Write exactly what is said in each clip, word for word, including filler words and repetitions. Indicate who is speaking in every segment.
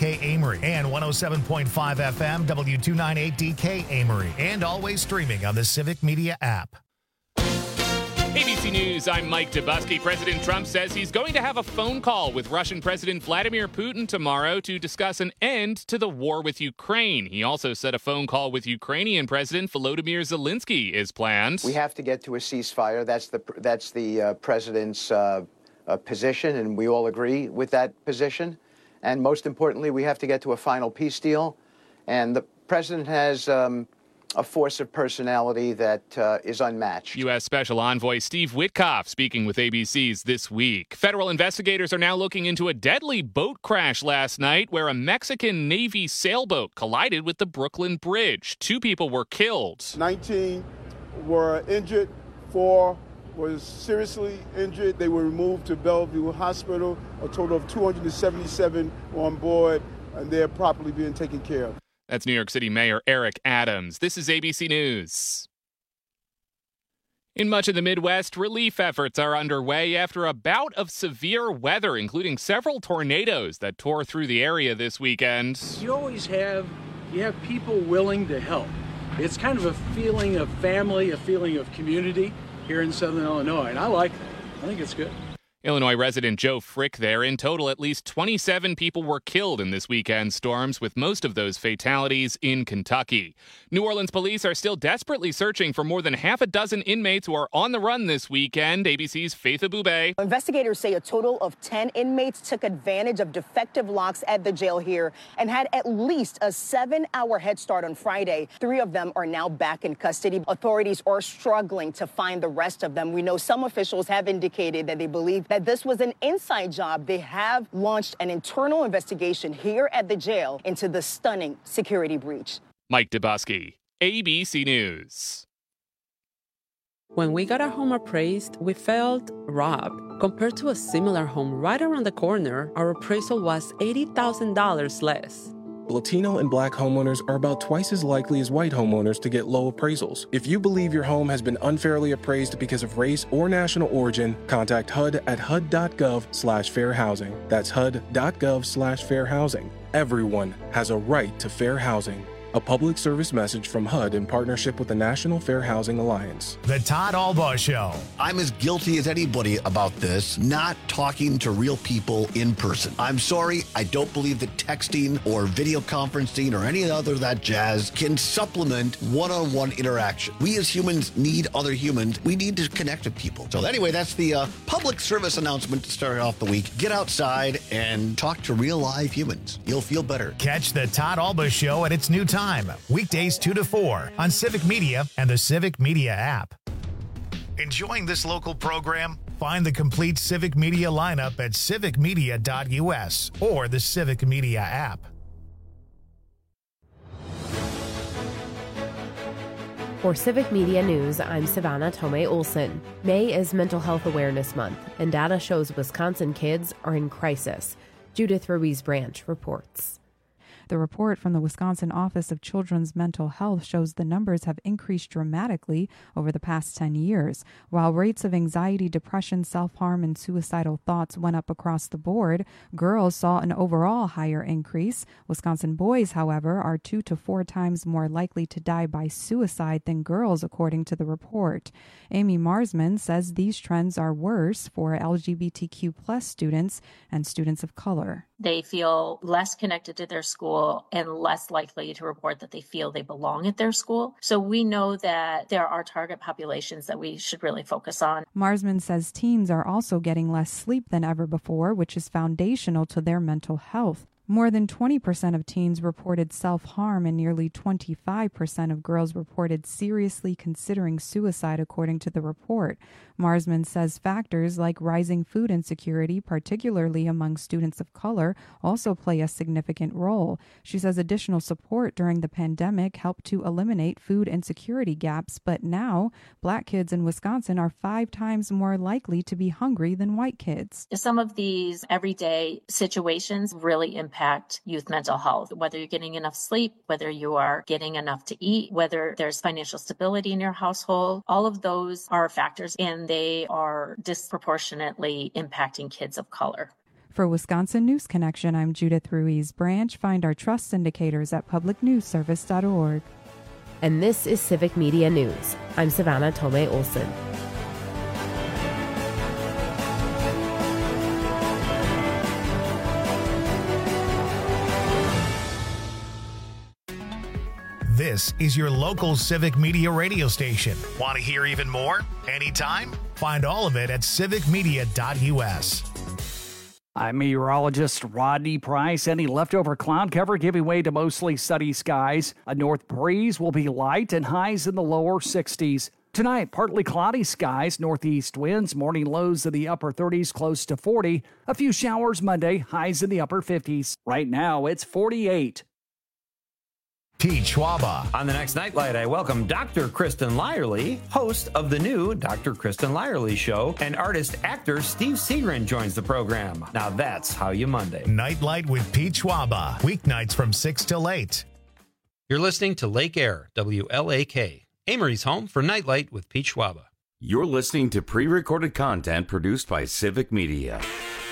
Speaker 1: K Amory and one oh seven point five F M W two ninety-eight D K Amory, and always streaming on the Civic Media app.
Speaker 2: A B C News, I'm Mike Dubusky. President Trump says he's going to have a phone call with Russian President Vladimir Putin tomorrow to discuss an end to the war with Ukraine. He also said a phone call with Ukrainian President Volodymyr Zelensky is planned.
Speaker 3: We have to get to a ceasefire. That's the that's the uh, president's uh, uh, position, and we all agree with that position. And most importantly, we have to get to a final peace deal. And the president has Um, a force of personality that uh, is unmatched.
Speaker 2: U S. Special Envoy Steve Witkoff speaking with A B C's This Week. Federal investigators are now looking into a deadly boat crash last night where a Mexican Navy sailboat collided with the Brooklyn Bridge. Two people were killed.
Speaker 4: nineteen were injured. Four was seriously injured. They were removed to Bellevue Hospital. A total of two hundred seventy-seven on board, and they're properly being taken care of.
Speaker 2: That's New York City Mayor Eric Adams. This is A B C News. In much of the Midwest, relief efforts are underway after a bout of severe weather, including several tornadoes that tore through the area this weekend.
Speaker 5: You always have, you have people willing to help. It's kind of a feeling of family, a feeling of community here in Southern Illinois, and I like that. I think it's good.
Speaker 2: Illinois resident Joe Frick there. In total, at least twenty-seven people were killed in this weekend's storms, with most of those fatalities in Kentucky. New Orleans police are still desperately searching for more than half a dozen inmates who are on the run this weekend. A B C's Faith Abubey.
Speaker 6: Investigators say a total of ten inmates took advantage of defective locks at the jail here and had at least a seven-hour head start on Friday. Three of them are now back in custody. Authorities are struggling to find the rest of them. We know some officials have indicated that they believe that this was an inside job. They have launched an internal investigation here at the jail into the stunning security breach.
Speaker 2: Mike Dubusky, A B C News.
Speaker 7: When we got our home appraised, we felt robbed. Compared to a similar home right around the corner, our appraisal was eighty thousand dollars less.
Speaker 8: Latino and Black homeowners are about twice as likely as white homeowners to get low appraisals. If you believe your home has been unfairly appraised because of race or national origin, contact H U D at H U D dot gov slash fair housing. That's H U D dot gov slash fair housing. Everyone has a right to fair housing. A public service message from H U D in partnership with the National Fair Housing Alliance.
Speaker 1: The Todd Albaugh Show.
Speaker 9: I'm as guilty as anybody about this, not talking to real people in person. I'm sorry, I don't believe that texting or video conferencing or any other of that jazz can supplement one-on-one interaction. We as humans need other humans. We need to connect with people. So anyway, that's the uh, public service announcement to start off the week. Get outside and talk to real live humans. You'll feel better.
Speaker 1: Catch the Todd Albaugh Show at its new time. Weekdays two to four on Civic Media and the Civic Media app. Enjoying this local program? Find the complete Civic Media lineup at civic media dot U S or the Civic Media app.
Speaker 10: For Civic Media News, I'm Savannah Tomei Olson. May is Mental Health Awareness Month, and data shows Wisconsin kids are in crisis. Judith Ruiz Branch reports.
Speaker 11: The report from the Wisconsin Office of Children's Mental Health shows the numbers have increased dramatically over the past ten years. While rates of anxiety, depression, self-harm, and suicidal thoughts went up across the board, girls saw an overall higher increase. Wisconsin boys, however, are two to four times more likely to die by suicide than girls, according to the report. Amy Marsman says these trends are worse for L G B T Q plus students and students of color.
Speaker 12: They feel less connected to their school and less likely to report that they feel they belong at their school. So we know that there are target populations that we should really focus on.
Speaker 11: Marsman says teens are also getting less sleep than ever before, which is foundational to their mental health. More than twenty percent of teens reported self-harm and nearly twenty-five percent of girls reported seriously considering suicide, according to the report. Marsman says factors like rising food insecurity, particularly among students of color, also play a significant role. She says additional support during the pandemic helped to eliminate food insecurity gaps, but now Black kids in Wisconsin are five times more likely to be hungry than white kids.
Speaker 12: Some of these everyday situations really impact youth mental health, whether you're getting enough sleep, whether you are getting enough to eat, whether there's financial stability in your household. All of those are factors, and they are disproportionately impacting kids of color.
Speaker 11: For Wisconsin News Connection, I'm Judith Ruiz Branch. Find our trust indicators at public news service dot org.
Speaker 10: And this is Civic Media News. I'm Savannah Tomei Olson.
Speaker 1: This is your local Civic Media radio station. Want to hear even more? Anytime? Find all of it at civic media dot u s.
Speaker 13: I'm meteorologist Rodney Price. Any leftover cloud cover giving way to mostly sunny skies. A north breeze will be light and highs in the lower sixties. Tonight, partly cloudy skies, northeast winds, morning lows in the upper thirties, close to forty. A few showers Monday, highs in the upper fifties. Right now, it's forty-eight.
Speaker 1: Pete Schwaba.
Speaker 14: On the next Nightlight, I welcome Doctor Kristen Lyerly, host of the new Doctor Kristen Lyerly Show, and artist-actor Steve Segrin joins the program. Now that's how you Monday.
Speaker 1: Nightlight with Pete Schwaba. Weeknights from six till eight.
Speaker 15: You're listening to Lake Air, W L A K, Amory's home for Nightlight with Pete Schwaba.
Speaker 16: You're listening to pre-recorded content produced by Civic Media.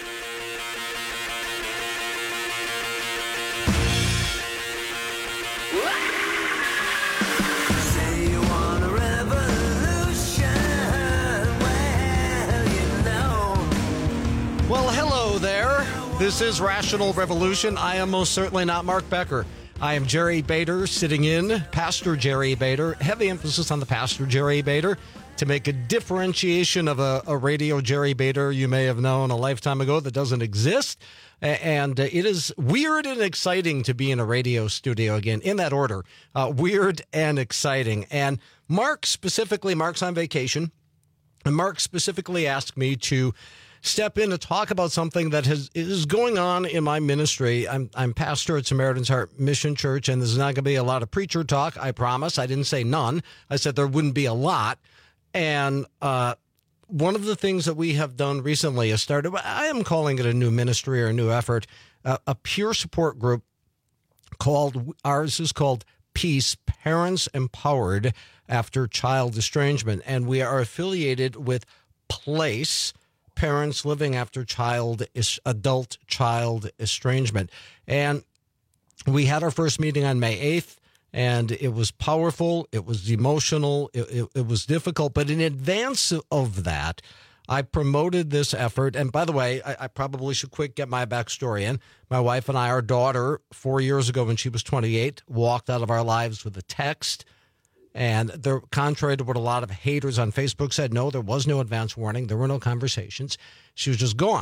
Speaker 17: Well, hello there. This is Rational Revolution. I am most certainly not Mark Becker. I am Jerry Bader, sitting in, Pastor Jerry Bader. Heavy emphasis on the Pastor Jerry Bader to make a differentiation of a, a radio Jerry Bader you may have known a lifetime ago that doesn't exist. And it is weird and exciting to be in a radio studio again, in that order. Uh, weird and exciting. And Mark specifically, Mark's on vacation, and Mark specifically asked me to step in to talk about something that has is going on in my ministry. I'm I'm pastor at Samaritan's Heart Mission Church, and there's not going to be a lot of preacher talk, I promise. I didn't say none. I said there wouldn't be a lot. And uh, one of the things that we have done recently is started, I am calling it a new ministry or a new effort, uh, a peer support group called, ours is called Peace, Parents Empowered After Child Estrangement. And we are affiliated with PLACE, Parents Living After Child Adult Child Estrangement. And we had our first meeting on May eighth, and it was powerful, it was emotional, it, it, it was difficult. But in advance of that, I promoted this effort. And by the way, I, I probably should quick get my backstory in. My wife and I, our daughter, four years ago when she was twenty-eight, walked out of our lives with a text. And there, contrary to what a lot of haters on Facebook said, no, there was no advance warning. There were no conversations. She was just gone.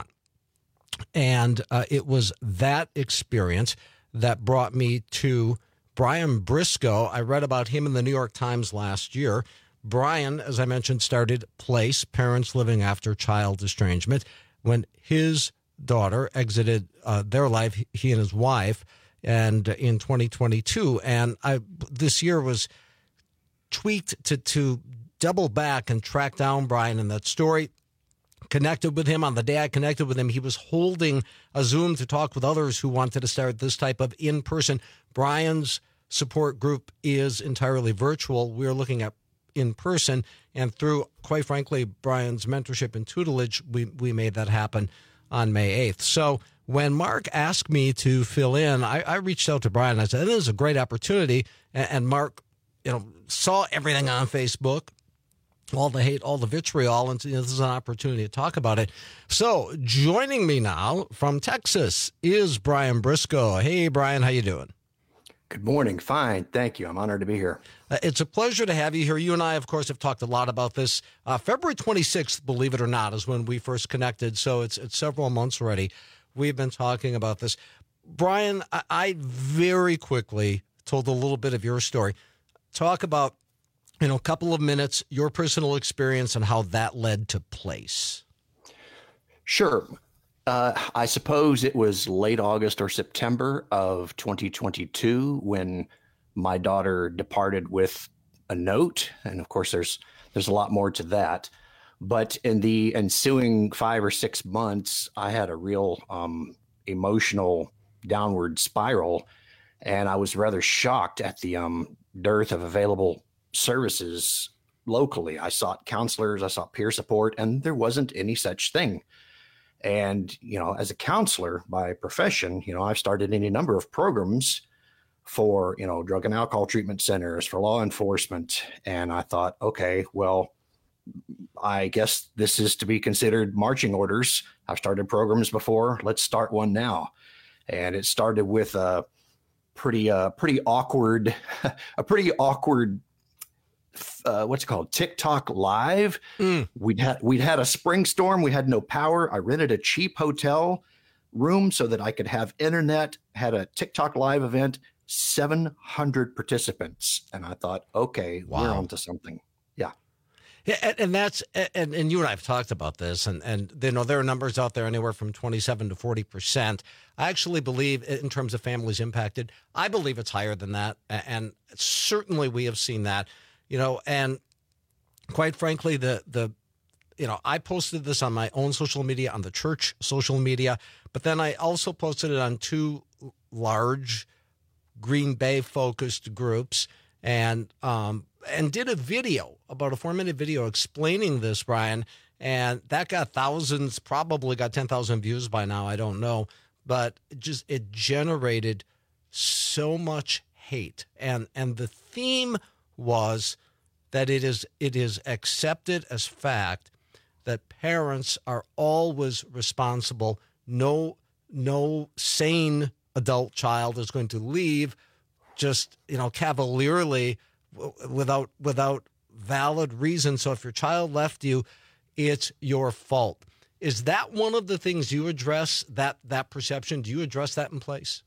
Speaker 17: And uh, it was that experience that brought me to Brian Briscoe. I read about him in the New York Times last year. Brian, as I mentioned, started PLACE, Parents Living After Child Estrangement, when his daughter exited uh, their life, he and his wife, and in twenty twenty-two. And I this year was tweaked to to double back and track down Brian in that story. Connected with him on the day I connected with him. He was holding a Zoom to talk with others who wanted to start this type of in-person. Brian's support group is entirely virtual. We're looking at in person, and through, quite frankly, Brian's mentorship and tutelage, we, we made that happen on May eighth. So when Mark asked me to fill in, I, I reached out to Brian. I said, this is a great opportunity. And, and Mark, you know, saw everything on Facebook, all the hate, all the vitriol, and you know, this is an opportunity to talk about it. So joining me now from Texas is Brian Briscoe. Hey, Brian, how you doing?
Speaker 18: Good morning. Fine. Thank you. I'm honored to be here.
Speaker 17: Uh, it's a pleasure to have you here. You and I, of course, have talked a lot about this. Uh, February twenty-sixth, believe it or not, is when we first connected. So it's it's several months already. We've been talking about this. Brian, I, I very quickly told a little bit of your story. Talk about, you know, a couple of minutes, your personal experience and how that led to PLACE.
Speaker 18: Sure. Uh, I suppose it was late August or September of twenty twenty-two when my daughter departed with a note. And of course, there's there's a lot more to that. But in the ensuing five or six months, I had a real um, emotional downward spiral. And I was rather shocked at the um, dearth of available services locally. I sought counselors, I sought peer support, and there wasn't any such thing. And, you know, as a counselor by profession, you know, I've started any number of programs for, you know, drug and alcohol treatment centers, for law enforcement. And I thought, okay, well, I guess this is to be considered marching orders. I've started programs before. Let's start one now. And it started with a pretty, uh, pretty awkward, a pretty awkward, uh, what's it called? TikTok live. Mm. We'd had, we'd had a spring storm. We had no power. I rented a cheap hotel room so that I could have internet, had a TikTok live event, seven hundred participants. And I thought, okay, wow. We're on to something. Yeah.
Speaker 17: Yeah, and, and that's and, and you and I have talked about this, and and you know there are numbers out there anywhere from twenty-seven to forty percent. I actually believe, in terms of families impacted, I believe it's higher than that, and certainly we have seen that. You know, and quite frankly, the the you know I posted this on my own social media, on the church social media, but then I also posted it on two large Green Bay focused groups, and um. and did a video, about a four-minute video explaining this, Brian, and that got thousands, probably got ten thousand views by now, I don't know, but it just it generated so much hate. And and the theme was that it is it is accepted as fact that parents are always responsible. No, no sane adult child is going to leave just, you know, cavalierly without without valid reason. So if your child left you, it's your fault. Is that one of the things you address, that that perception? Do you address that in place?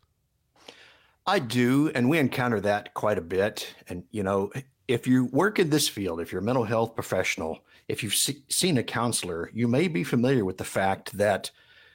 Speaker 18: I do, and we encounter that quite a bit. And, you know, if you work in this field, if you're a mental health professional, if you've se- seen a counselor, you may be familiar with the fact that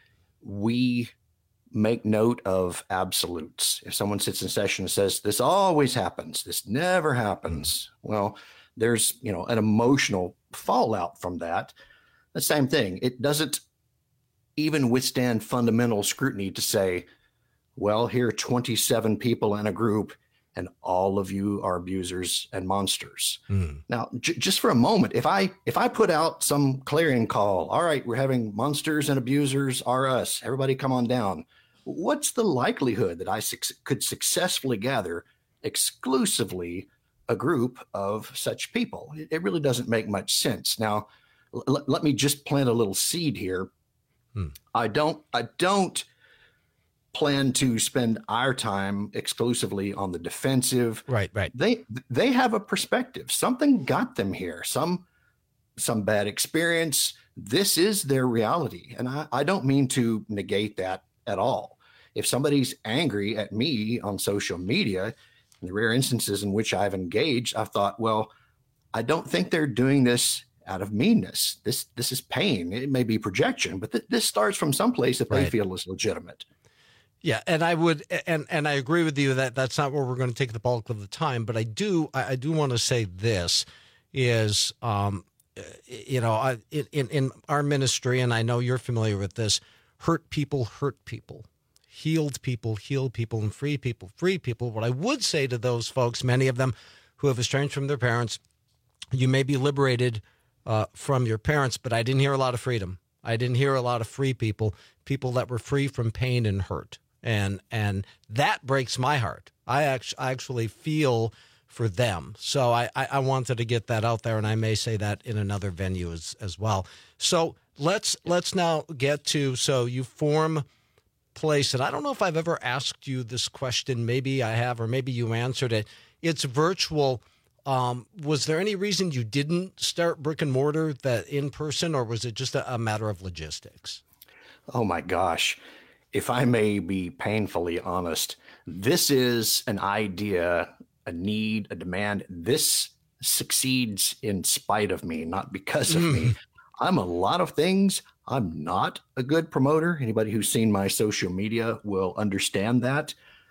Speaker 18: we make note of absolutes. If someone sits in session and says, this always happens, this never happens, well, there's, you know, an emotional fallout from that. The same thing. It doesn't even withstand fundamental scrutiny to say, well, here are twenty-seven people in a group and all of you are abusers and monsters. Mm. Now, j- just for a moment, if I if I put out some clarion call, all right, we're having monsters and abusers are us, everybody come on down. What's the likelihood that I su- could successfully gather exclusively a group of such people? It, it really doesn't make much sense. Now, l- let me just plant a little seed here. Hmm. I don't, I don't plan to spend our time exclusively on the defensive.
Speaker 17: Right, right.
Speaker 18: They, they have a perspective. Something got them here. Some, some bad experience. This is their reality. And I, I don't mean to negate that at all. If somebody's angry at me on social media, in the rare instances in which I've engaged, I've thought, well, I don't think they're doing this out of meanness. This this is pain. It may be projection, but th- this starts from someplace that right. they feel is legitimate.
Speaker 17: Yeah, and I would, and and I agree with you that that's not where we're going to take the bulk of the time. But I do, I, I do want to say this is, um, you know, I, in in our ministry, and I know you're familiar with this. Hurt people, hurt people. Healed people, heal people, and free people, free people. What I would say to those folks, many of them who have estranged from their parents, you may be liberated uh, from your parents, but I didn't hear a lot of freedom. I didn't hear a lot of free people, people that were free from pain and hurt. And and that breaks my heart. I actually, I actually feel for them. So I, I, I wanted to get that out there, and I may say that in another venue as, as well. So let's let's now get to, so you form place, and I don't know if I've ever asked you this question. Maybe I have, or maybe you answered it. It's virtual. Um, was there any reason you didn't start brick and mortar, that in person, or was it just a, a matter of logistics?
Speaker 18: Oh my gosh. If I may be painfully honest, this is an idea, a need, a demand. This succeeds in spite of me, not because of mm. me. I'm a lot of things. I'm not a good promoter. Anybody who's seen my social media will understand that.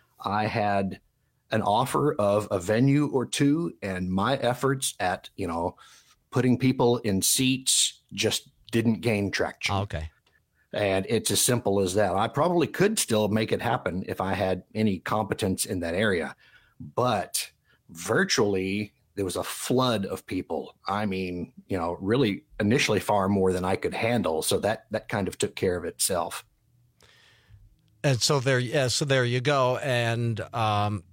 Speaker 18: I had an offer of a venue or two, and my efforts at, you know, putting people in seats just didn't gain traction.
Speaker 17: Okay.
Speaker 18: And it's as simple as that. I probably could still make it happen if I had any competence in that area. But virtually, there was a flood of people. I mean, you know, really initially far more than I could handle. So that, that kind of took care of itself.
Speaker 17: And so there, yeah, so there you go. And um,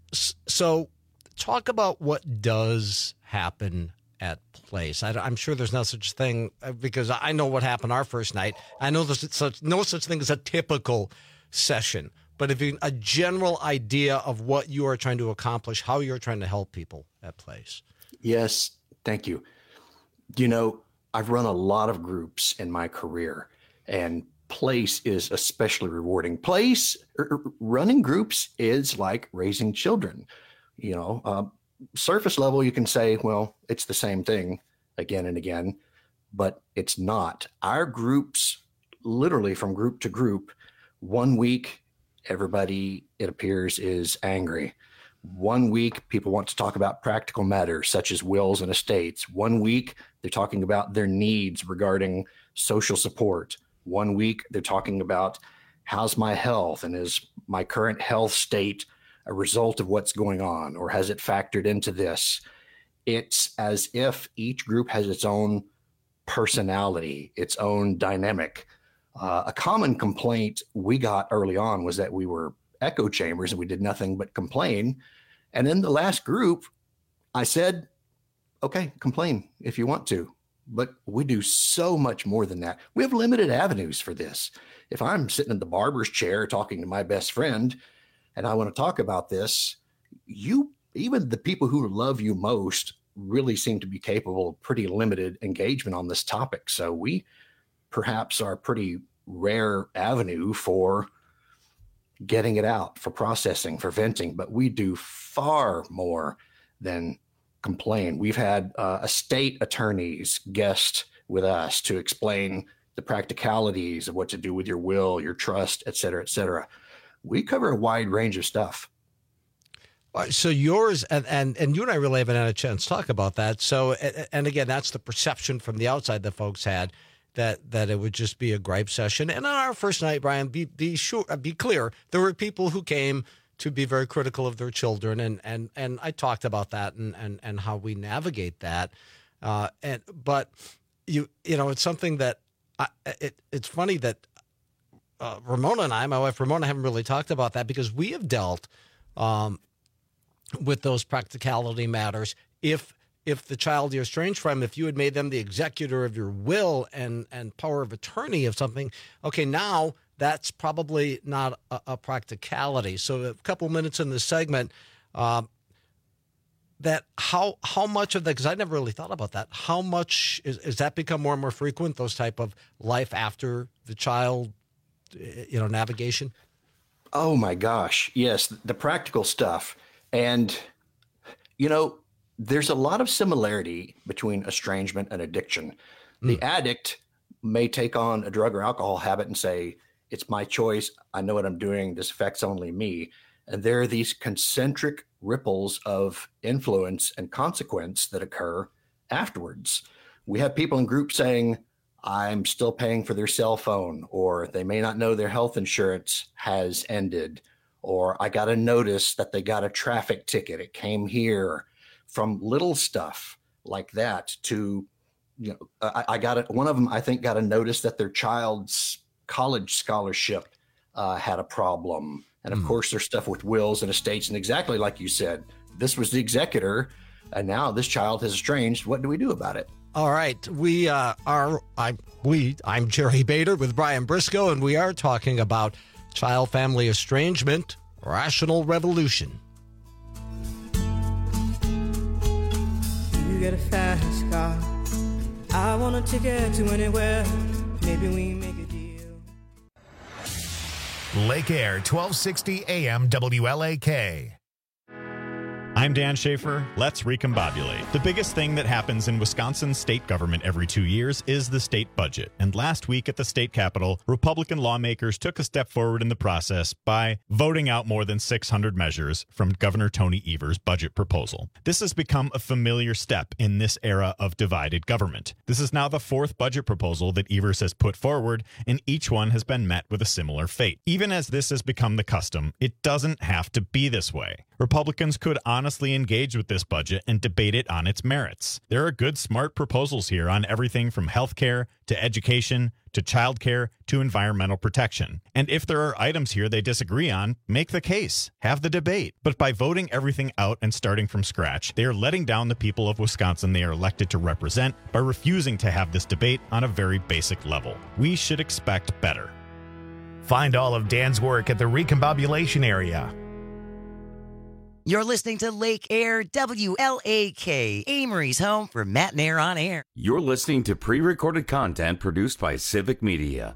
Speaker 17: so talk about what does happen at Place. I, I'm sure there's no such thing, because I know what happened our first night. I know there's such, no such thing as a typical session, but if you a general idea of what you are trying to accomplish, how you're trying to help people at Place.
Speaker 18: Yes, thank you. You know, I've run a lot of groups in my career, and Place is especially rewarding. Place er, running groups is like raising children. You know, uh, surface level, you can say, well, it's the same thing again and again, but it's not. Our groups, literally from group to group, one week, everybody, it appears, is angry. One week, people want to talk about practical matters such as wills and estates. One week, they're talking about their needs regarding social support. One week, they're talking about how's my health, and is my current health state a result of what's going on, or has it factored into this? It's as if each group has its own personality, its own dynamic. Uh, a common complaint we got early on was that we were echo chambers and we did nothing but complain. And in the last group, I said, okay, complain if you want to, but we do so much more than that. We have limited avenues for this. If I'm sitting in the barber's chair talking to my best friend and I want to talk about this, you, even the people who love you most, really seem to be capable of pretty limited engagement on this topic. So we perhaps are a pretty rare avenue for getting it out, for processing, for venting, but we do far more than complain. We've had uh, estate attorneys guest with us to explain the practicalities of what to do with your will, your trust, et cetera, et cetera. We cover a wide range of stuff.
Speaker 17: So yours, and, and, and you and I really haven't had a chance to talk about that. So, and again, that's the perception from the outside that folks had, that that it would just be a gripe session. And on our first night, Brian, be be sure, be clear, there were people who came to be very critical of their children, and and and I talked about that and and and how we navigate that. Uh, and but you you know, it's something that I, it it's funny that uh, Ramona and I, my wife Ramona, haven't really talked about that, because we have dealt um, with those practicality matters. If if the child you're estranged from, if you had made them the executor of your will and, and power of attorney of something, okay, now that's probably not a, a practicality. So a couple minutes in this segment, uh, that how how much of that, because I never really thought about that, how much is, is that become more and more frequent, those type of life after the child, you know, navigation?
Speaker 18: Oh my gosh, yes, the practical stuff. And, you know, there's a lot of similarity between estrangement and addiction. Mm. The addict may take on a drug or alcohol habit and say, it's my choice. I know what I'm doing. This affects only me. And there are these concentric ripples of influence and consequence that occur afterwards. We have people in groups saying, I'm still paying for their cell phone, or they may not know their health insurance has ended, or I got a notice that they got a traffic ticket. It came here. From little stuff like that to, you know, I, I got it. One of them, I think, got a notice that their child's college scholarship uh, had a problem. And of mm. course, there's stuff with wills and estates. And exactly like you said, this was the executor, and now this child has estranged. What do we do about it?
Speaker 17: All right. We uh, are, I, we, I'm Jerry Bader with Brian Briscoe, and we are talking about child family estrangement, rational revolution.
Speaker 19: You get a fast car. I want a ticket to anywhere. Maybe we make a deal.
Speaker 1: Lake Air, twelve sixty A M W L A K.
Speaker 20: I'm Dan Schaefer. Let's recombobulate. The biggest thing that happens in Wisconsin state government every two years is the state budget. And last week at the state capitol, Republican lawmakers took a step forward in the process by voting out more than six hundred measures from Governor Tony Evers' budget proposal. This has become a familiar step in this era of divided government. This is now the fourth budget proposal that Evers has put forward, and each one has been met with a similar fate. Even as this has become the custom, it doesn't have to be this way. Republicans could honestly engage with this budget and debate it on its merits. There are good, smart proposals here on everything from health care to education to child care to environmental protection. And if there are items here they disagree on, make the case. Have the debate. But by voting everything out and starting from scratch, they are letting down the people of Wisconsin they are elected to represent by refusing to have this debate on a very basic level. We should expect better.
Speaker 1: Find all of Dan's work at the Recombobulation Area.
Speaker 21: You're listening to Lake Air W L A K, Amory's home for Matt and Air on Air.
Speaker 16: You're listening to pre-recorded content produced by Civic Media.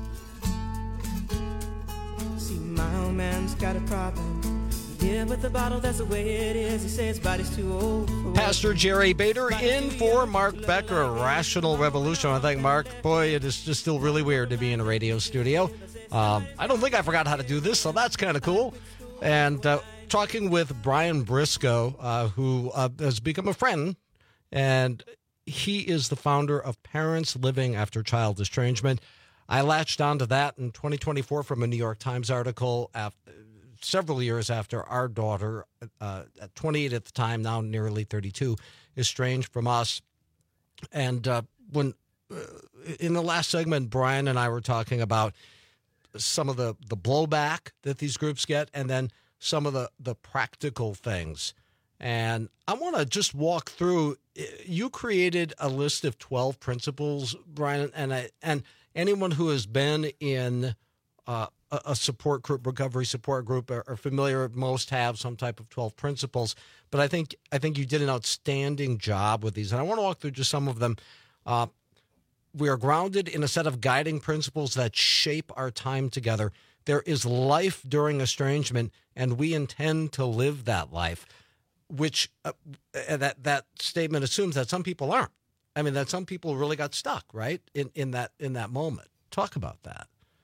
Speaker 19: See, my old man's got a problem. Yeah, with the bottle, that's the way it is. He says his body's too old. For
Speaker 17: Pastor Jerry Bader in for Mark Becker, Rational Revolution. I think, Mark, boy, it is just still really weird to be in a radio studio. Um, I don't think I forgot how to do this, so that's kind of cool. And uh, talking with Brian Briscoe, uh, who uh, has become a friend, and he is the founder of Parents Living After Child Estrangement. I latched onto that in twenty twenty-four from a New York Times article after, several years after our daughter, uh, at twenty-eight at the time, now nearly thirty-two, estranged from us. And uh, when uh, in the last segment, Brian and I were talking about some of the, the blowback that these groups get, and then some of the, the practical things. And I want to just walk through. You created a list of twelve principles, Brian, and I, and anyone who has been in uh, a, a support group, recovery support group, are, are familiar. Most have some type of twelve principles. But I think I think you did an outstanding job with these, and I want to walk through just some of them. Uh, We are grounded in a set of guiding principles that shape our time together. There is life during estrangement, and we intend to live that life, which uh, that that statement assumes that some people aren't. I mean, that some people really got stuck, right, in, in that in that moment. Talk about that.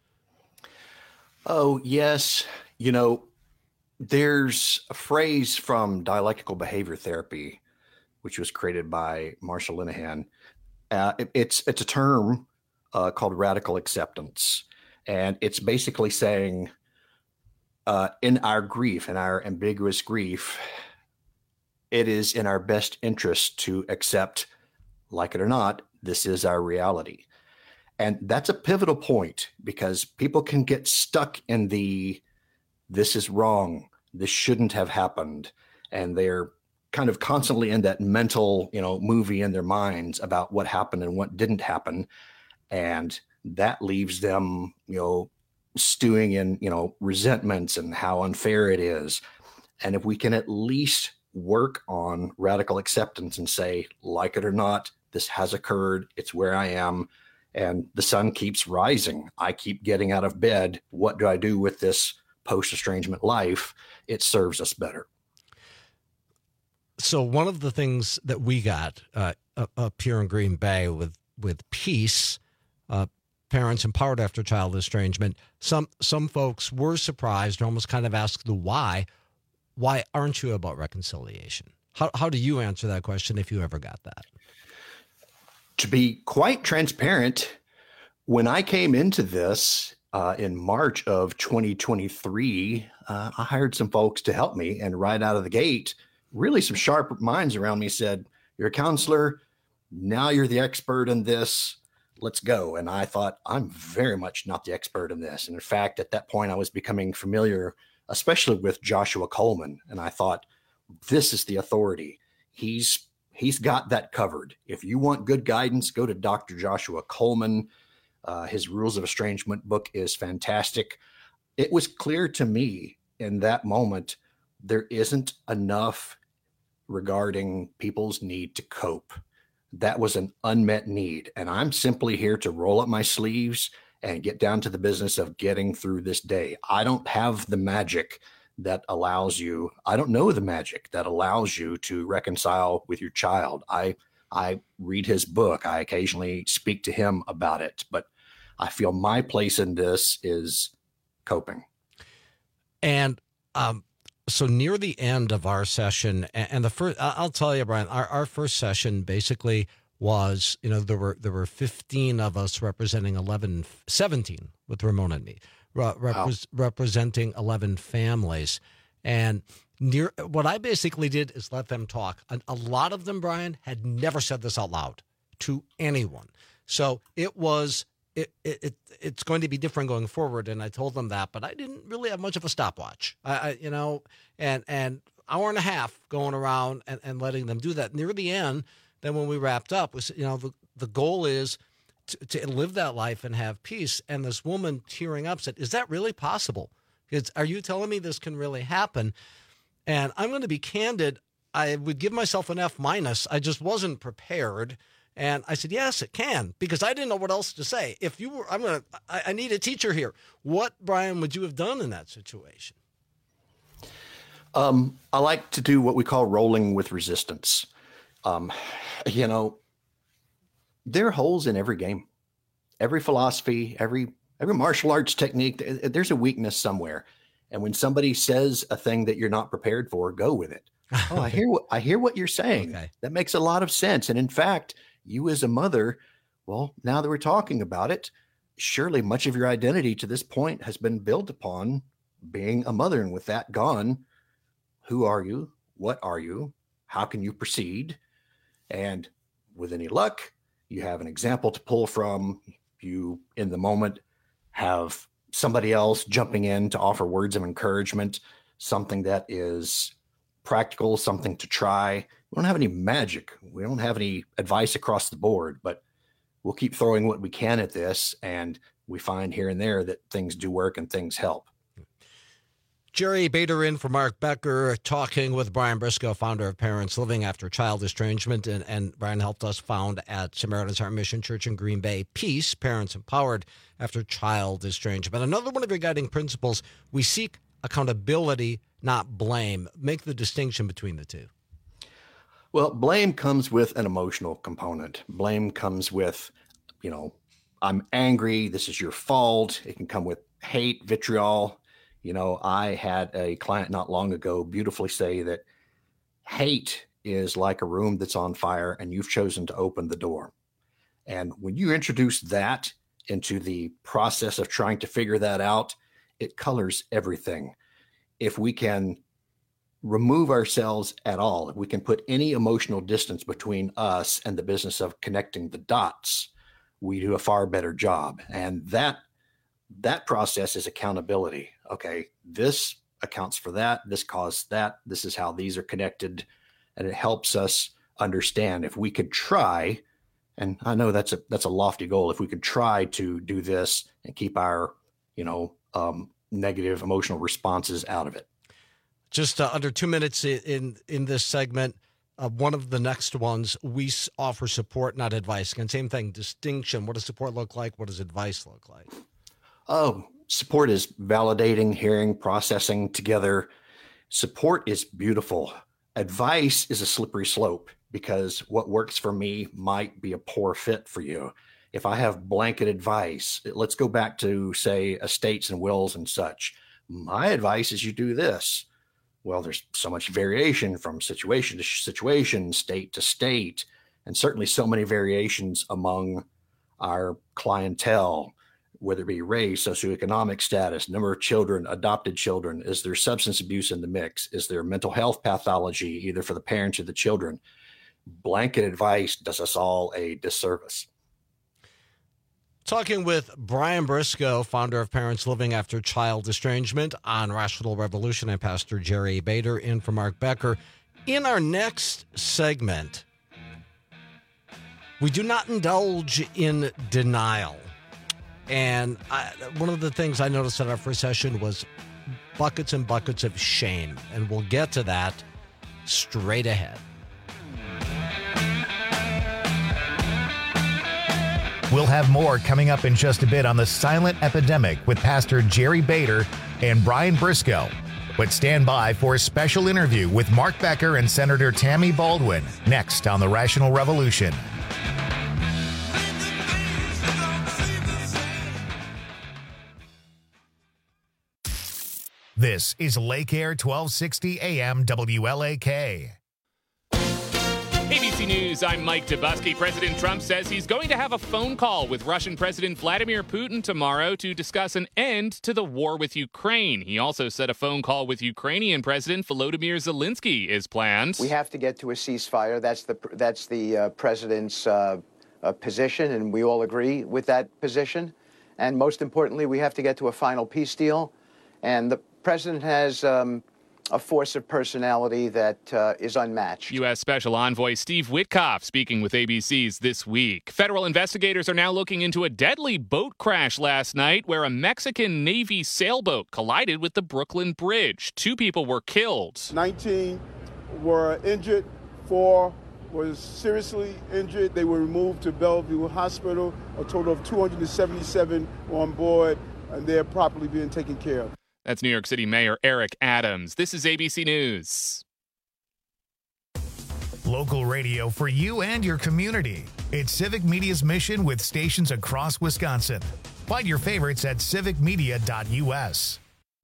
Speaker 18: Oh, yes. You know, there's a phrase from dialectical behavior therapy, which was created by Marshall Linehan. Uh, it, it's it's a term uh, called radical acceptance, and it's basically saying, uh, in our grief, in our ambiguous grief, it is in our best interest to accept, like it or not, this is our reality, and that's a pivotal point because people can get stuck in the "this is wrong, this shouldn't have happened," and they're kind of constantly in that mental, you know, movie in their minds about what happened and what didn't happen. And that leaves them, you know, stewing in, you know, resentments and how unfair it is. And if we can at least work on radical acceptance and say, like it or not, this has occurred, it's where I am, and the sun keeps rising. I keep getting out of bed. What do I do with this post-estrangement life? It serves us better.
Speaker 17: So one of the things that we got uh, up here in Green Bay with with Peace, uh, Parents Empowered After Child Estrangement, some some folks were surprised, almost kind of asked the why. Why aren't you about reconciliation? How how do you answer that question if you ever got that?
Speaker 18: To be quite transparent, when I came into this uh, in March of twenty twenty-three, uh, I hired some folks to help me, and right out of the gate, really some sharp minds around me said, "You're a counselor. Now you're the expert in this. Let's go." And I thought, I'm very much not the expert in this. And in fact, at that point, I was becoming familiar, especially with Joshua Coleman. And I thought, this is the authority. He's he's got that covered. If you want good guidance, go to Doctor Joshua Coleman. Uh, his Rules of Estrangement book is fantastic. It was clear to me in that moment, there isn't enough regarding people's need to cope. That was an unmet need. And I'm simply here to roll up my sleeves and get down to the business of getting through this day. I don't have the magic that allows you, I don't know the magic that allows you to reconcile with your child. I, I read his book. I occasionally speak to him about it, but I feel my place in this is coping.
Speaker 17: And, um, So near the end of our session, and the first, I'll tell you, Brian, our, our first session basically was, you know, there were there were fifteen of us representing eleven, seventeen with Ramona and me, repre- wow. representing eleven families. And near, what I basically did is let them talk. A, a lot of them, Brian, had never said this out loud to anyone. So it was, it, it, it it's going to be different going forward. And I told them that, but I didn't really have much of a stopwatch. I, I you know, and, and hour and a half going around and, and letting them do that. Near the end, then when we wrapped up, was, you know, the, the goal is to, to live that life and have peace. And this woman tearing up said, is that really possible? Because are you telling me this can really happen? And I'm going to be candid. I would give myself an F minus. I just wasn't prepared. And I said, yes, it can, because I didn't know what else to say. If you were, I'm going to, I, I need a teacher here. What, Brian, would you have done in that situation?
Speaker 18: Um, I like to do what we call rolling with resistance. Um, you know, there are holes in every game, every philosophy, every, every martial arts technique. There's a weakness somewhere. And when somebody says a thing that you're not prepared for, go with it. Oh, I hear what I hear what you're saying. Okay. That makes a lot of sense. And in fact, you as a mother, well, now that we're talking about it, surely much of your identity to this point has been built upon being a mother. And with that gone, who are you? What are you? How can you proceed? And with any luck, you have an example to pull from. You, in the moment, have somebody else jumping in to offer words of encouragement, something that is practical, something to try. We don't have any magic. We don't have any advice across the board, but we'll keep throwing what we can at this. And we find here and there that things do work and things help.
Speaker 17: Jerry Bader in for Mark Becker, talking with Brian Briscoe, founder of Parents Living After Child Estrangement. And, and Brian helped us found at Samaritan's Heart Mission Church in Green Bay, Peace, Parents Empowered After Child Estrangement. Another one of your guiding principles, we seek accountability, not blame. Make the distinction between the two.
Speaker 18: Well, blame comes with an emotional component. Blame comes with, you know, I'm angry. This is your fault. It can come with hate, vitriol. You know, I had a client not long ago beautifully say that hate is like a room that's on fire and you've chosen to open the door. And when you introduce that into the process of trying to figure that out, it colors everything. If we can remove ourselves at all, if we can put any emotional distance between us and the business of connecting the dots, we do a far better job. And that that process is accountability. Okay, this accounts for that. This caused that. This is how these are connected. And it helps us understand if we could try, and I know that's a that's a lofty goal, if we could try to do this and keep our, you know, um, negative emotional responses out of it.
Speaker 17: Just uh, under two minutes in in this segment, uh, one of the next ones, we offer support, not advice. Again, same thing, distinction. What does support look like? What does advice look like?
Speaker 18: Oh, support is validating, hearing, processing together. Support is beautiful. Advice is a slippery slope because what works for me might be a poor fit for you. If I have blanket advice, let's go back to, say, estates and wills and such. My advice is you do this. Well, there's so much variation from situation to situation, state to state, and certainly so many variations among our clientele, whether it be race, socioeconomic status, number of children, adopted children. Is there substance abuse in the mix? Is there mental health pathology, either for the parents or the children? Blanket advice does us all a disservice.
Speaker 17: Talking with Brian Briscoe, founder of Parents Living After Child Estrangement on Rational Revolution, and Pastor Jerry Bader in for Mark Becker. In our next segment, we do not indulge in denial. And I, one of the things I noticed at our first session was buckets and buckets of shame. And we'll get to that straight ahead.
Speaker 1: We'll have more coming up in just a bit on the silent epidemic with Pastor Jerry Bader and Brian Briscoe. But stand by for a special interview with Mark Becker and Senator Tammy Baldwin next on the Rational Revolution. This is Lake Air twelve sixty A M W L A K.
Speaker 2: A B C News, I'm Mike Dubusky. President Trump says he's going to have a phone call with Russian President Vladimir Putin tomorrow to discuss an end to the war with Ukraine. He also said a phone call with Ukrainian President Volodymyr Zelensky is planned.
Speaker 3: We have to get to a ceasefire. That's the that's the uh, president's uh, uh, position, and we all agree with that position. And most importantly, we have to get to a final peace deal. And the president has um, a force of personality that uh, is unmatched.
Speaker 2: U S. Special Envoy Steve Witkoff speaking with A B C's This Week. Federal investigators are now looking into a deadly boat crash last night where a Mexican Navy sailboat collided with the Brooklyn Bridge. Two people were killed.
Speaker 4: nineteen were injured. Four was seriously injured. They were removed to Bellevue Hospital. A total of two hundred seventy-seven on board, and they're properly being taken care of.
Speaker 2: That's New York City Mayor Eric Adams. This is A B C News.
Speaker 1: Local radio for you and your community. It's Civic Media's mission with stations across Wisconsin. Find your favorites at civic media dot U S.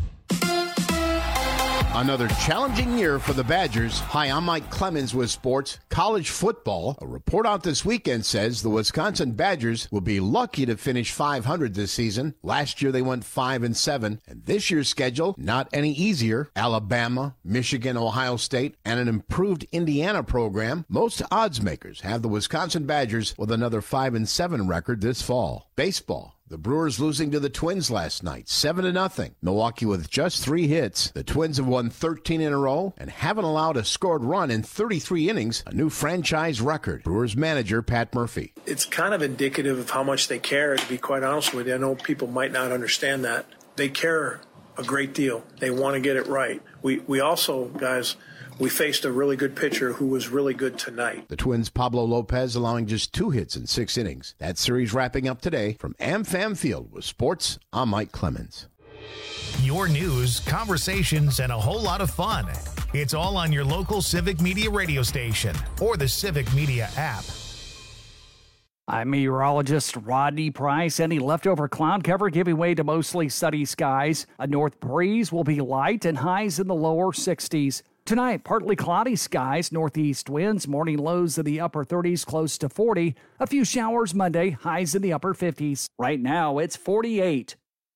Speaker 22: Another challenging year for the Badgers. Hi, I'm Mike Clemens with sports. College football. A report out this weekend says the Wisconsin Badgers will be lucky to finish five hundred this season. Last year they went five and seven, and this year's schedule not any easier. Alabama, Michigan, Ohio State, and an improved Indiana program. Most odds makers have the Wisconsin Badgers with another five and seven record this fall. Baseball. The Brewers losing to the Twins last night, seven to nothing. Milwaukee with just three hits. The Twins have won thirteen in a row and haven't allowed a scored run in thirty-three innings, a new franchise record. Brewers manager Pat Murphy.
Speaker 23: It's kind of indicative of how much they care, to be quite honest with you. I know people might not understand that. They care a great deal. They want to get it right. We, we also, guys... We faced a really good pitcher who was really good tonight.
Speaker 22: The Twins' Pablo Lopez allowing just two hits in six innings. That series wrapping up today. From AmFam Field with sports, I'm Mike Clemens.
Speaker 1: Your news, conversations, and a whole lot of fun. It's all on your local Civic Media radio station or the Civic Media app.
Speaker 13: I'm meteorologist Rodney Price. Any leftover cloud cover giving way to mostly sunny skies. A north breeze will be light and highs in the lower sixties. Tonight, partly cloudy skies, northeast winds, morning lows in the upper thirties, close to forty. A few showers Monday, highs in the upper fifties. Right now, it's forty-eight.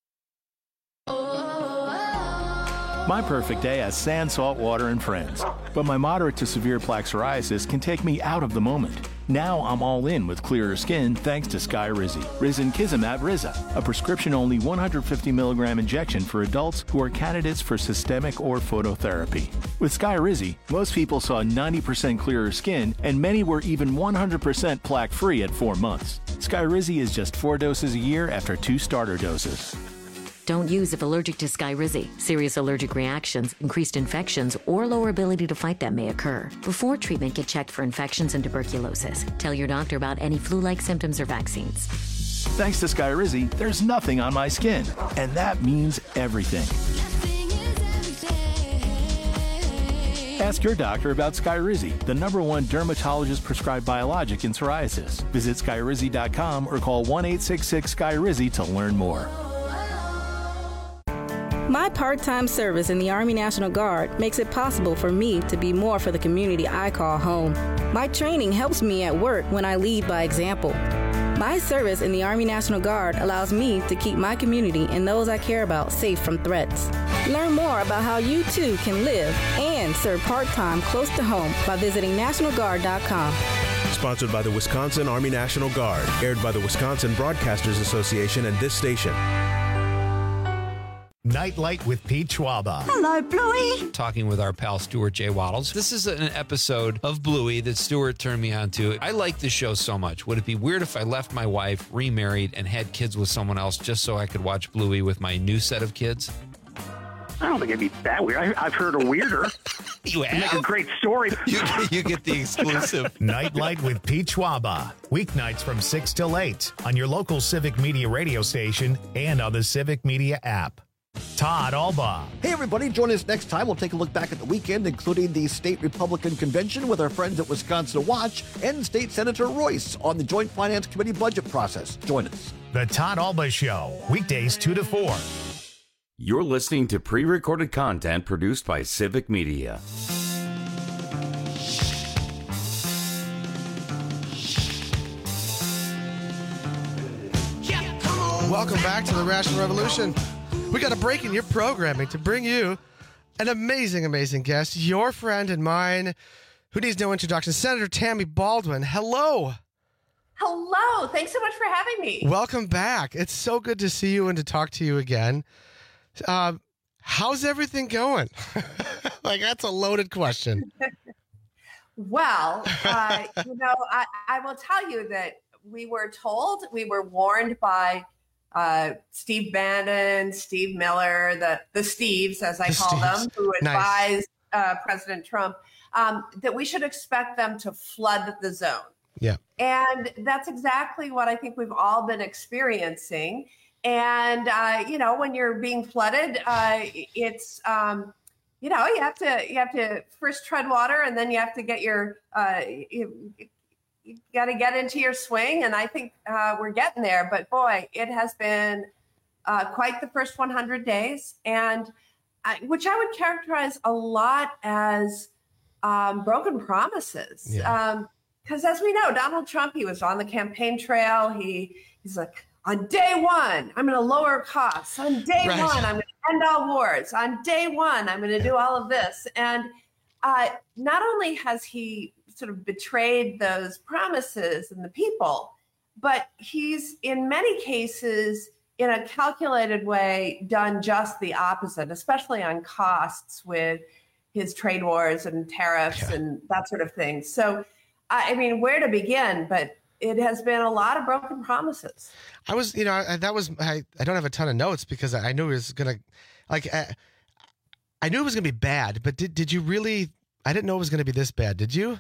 Speaker 24: My perfect day has sand, salt water, and friends. But my moderate to severe plaque psoriasis can take me out of the moment. Now I'm all in with clearer skin thanks to Skyrizi. Risankizumab Riza, a prescription-only one hundred fifty milligram injection for adults who are candidates for systemic or phototherapy. With Skyrizi, most people saw ninety percent clearer skin, and many were even one hundred percent plaque-free at four months. Skyrizi is just four doses a year after two starter doses.
Speaker 25: Don't use if allergic to Skyrizi. Serious allergic reactions, increased infections, or lower ability to fight them may occur. Before treatment, get checked for infections and tuberculosis. Tell your doctor about any flu-like symptoms or vaccines.
Speaker 24: Thanks to Skyrizi, there's nothing on my skin, and that means everything. Ask your doctor about Skyrizi, the number one dermatologist-prescribed biologic in psoriasis. Visit Skyrizi dot com or call one eight six six Sky Rizi to learn more.
Speaker 26: My part-time service in the Army National Guard makes it possible for me to be more for the community I call home. My training helps me at work when I lead by example. My service in the Army National Guard allows me to keep my community and those I care about safe from threats. Learn more about how you too can live and serve part-time close to home by visiting national guard dot com.
Speaker 27: Sponsored by the Wisconsin Army National Guard. Aired by the Wisconsin Broadcasters Association and this station.
Speaker 1: Nightlight with Pete Schwaba.
Speaker 28: Hello, Bluey.
Speaker 15: Talking with our pal Stuart J. Waddles. This is an episode of Bluey that Stuart turned me on to. I like this show so much. Would it be weird if I left my wife, remarried, and had kids with someone else just so I could watch Bluey with my new set of kids?
Speaker 29: I don't think it'd be that weird. I, I've heard a weirder.
Speaker 15: You have?
Speaker 29: Make a great story.
Speaker 15: You, you get the exclusive.
Speaker 1: Nightlight with Pete Schwaba. Weeknights from six till eight on your local Civic Media radio station and on the Civic Media app. Todd Alba.
Speaker 9: Hey, everybody. Join us next time. We'll take a look back at the weekend, including the State Republican Convention with our friends at Wisconsin Watch and State Senator Royce on the Joint Finance Committee budget process. Join us.
Speaker 1: The Todd Alba Show, weekdays two to four.
Speaker 16: You're listening to pre-recorded content produced by Civic Media.
Speaker 5: Welcome back to the Rational Revolution. We got a break in your programming to bring you an amazing, amazing guest, your friend and mine, who needs no introduction, Senator Tammy Baldwin. Hello.
Speaker 6: Hello. Thanks so much for having me.
Speaker 5: Welcome back. It's so good to see you and to talk to you again. Uh, how's everything going? Like, that's a loaded question.
Speaker 6: Well, uh, you know, I, I will tell you that we were told, we were warned by uh, Steve Bannon, Steve Miller, the, the Steves, as I
Speaker 5: The
Speaker 6: call
Speaker 5: Steves.
Speaker 6: them, who
Speaker 5: Nice.
Speaker 6: advised uh, President Trump, um, that we should expect them to flood the zone.
Speaker 5: Yeah.
Speaker 6: And that's exactly what I think we've all been experiencing. And, uh, you know, when you're being flooded, uh, it's, um, you know, you have to you have to first tread water, and then you have to get your, uh, you, you got to get into your swing. And I think uh, we're getting there. But boy, it has been uh, quite the first one hundred days, and I, which I would characterize a lot as um, broken promises.
Speaker 5: Yeah.
Speaker 6: Um, Because as we know, Donald Trump, he was on the campaign trail. He he's like, on day one, I'm going to lower costs. On day
Speaker 5: Right.
Speaker 6: one, I'm going to end all wars. On day one, I'm going to do all of this. And uh, not only has he sort of betrayed those promises and the people, but he's in many cases, in a calculated way, done just the opposite, especially on costs with his trade wars and tariffs
Speaker 5: Yeah.
Speaker 6: and that sort of thing. So, I mean, where to begin? But it has been a lot of broken promises.
Speaker 5: I was, you know, I, that was, I, I don't have a ton of notes because I knew it was going to, like, I, I knew it was going to be bad, but did, did you really, I didn't know it was going to be this bad. Did you?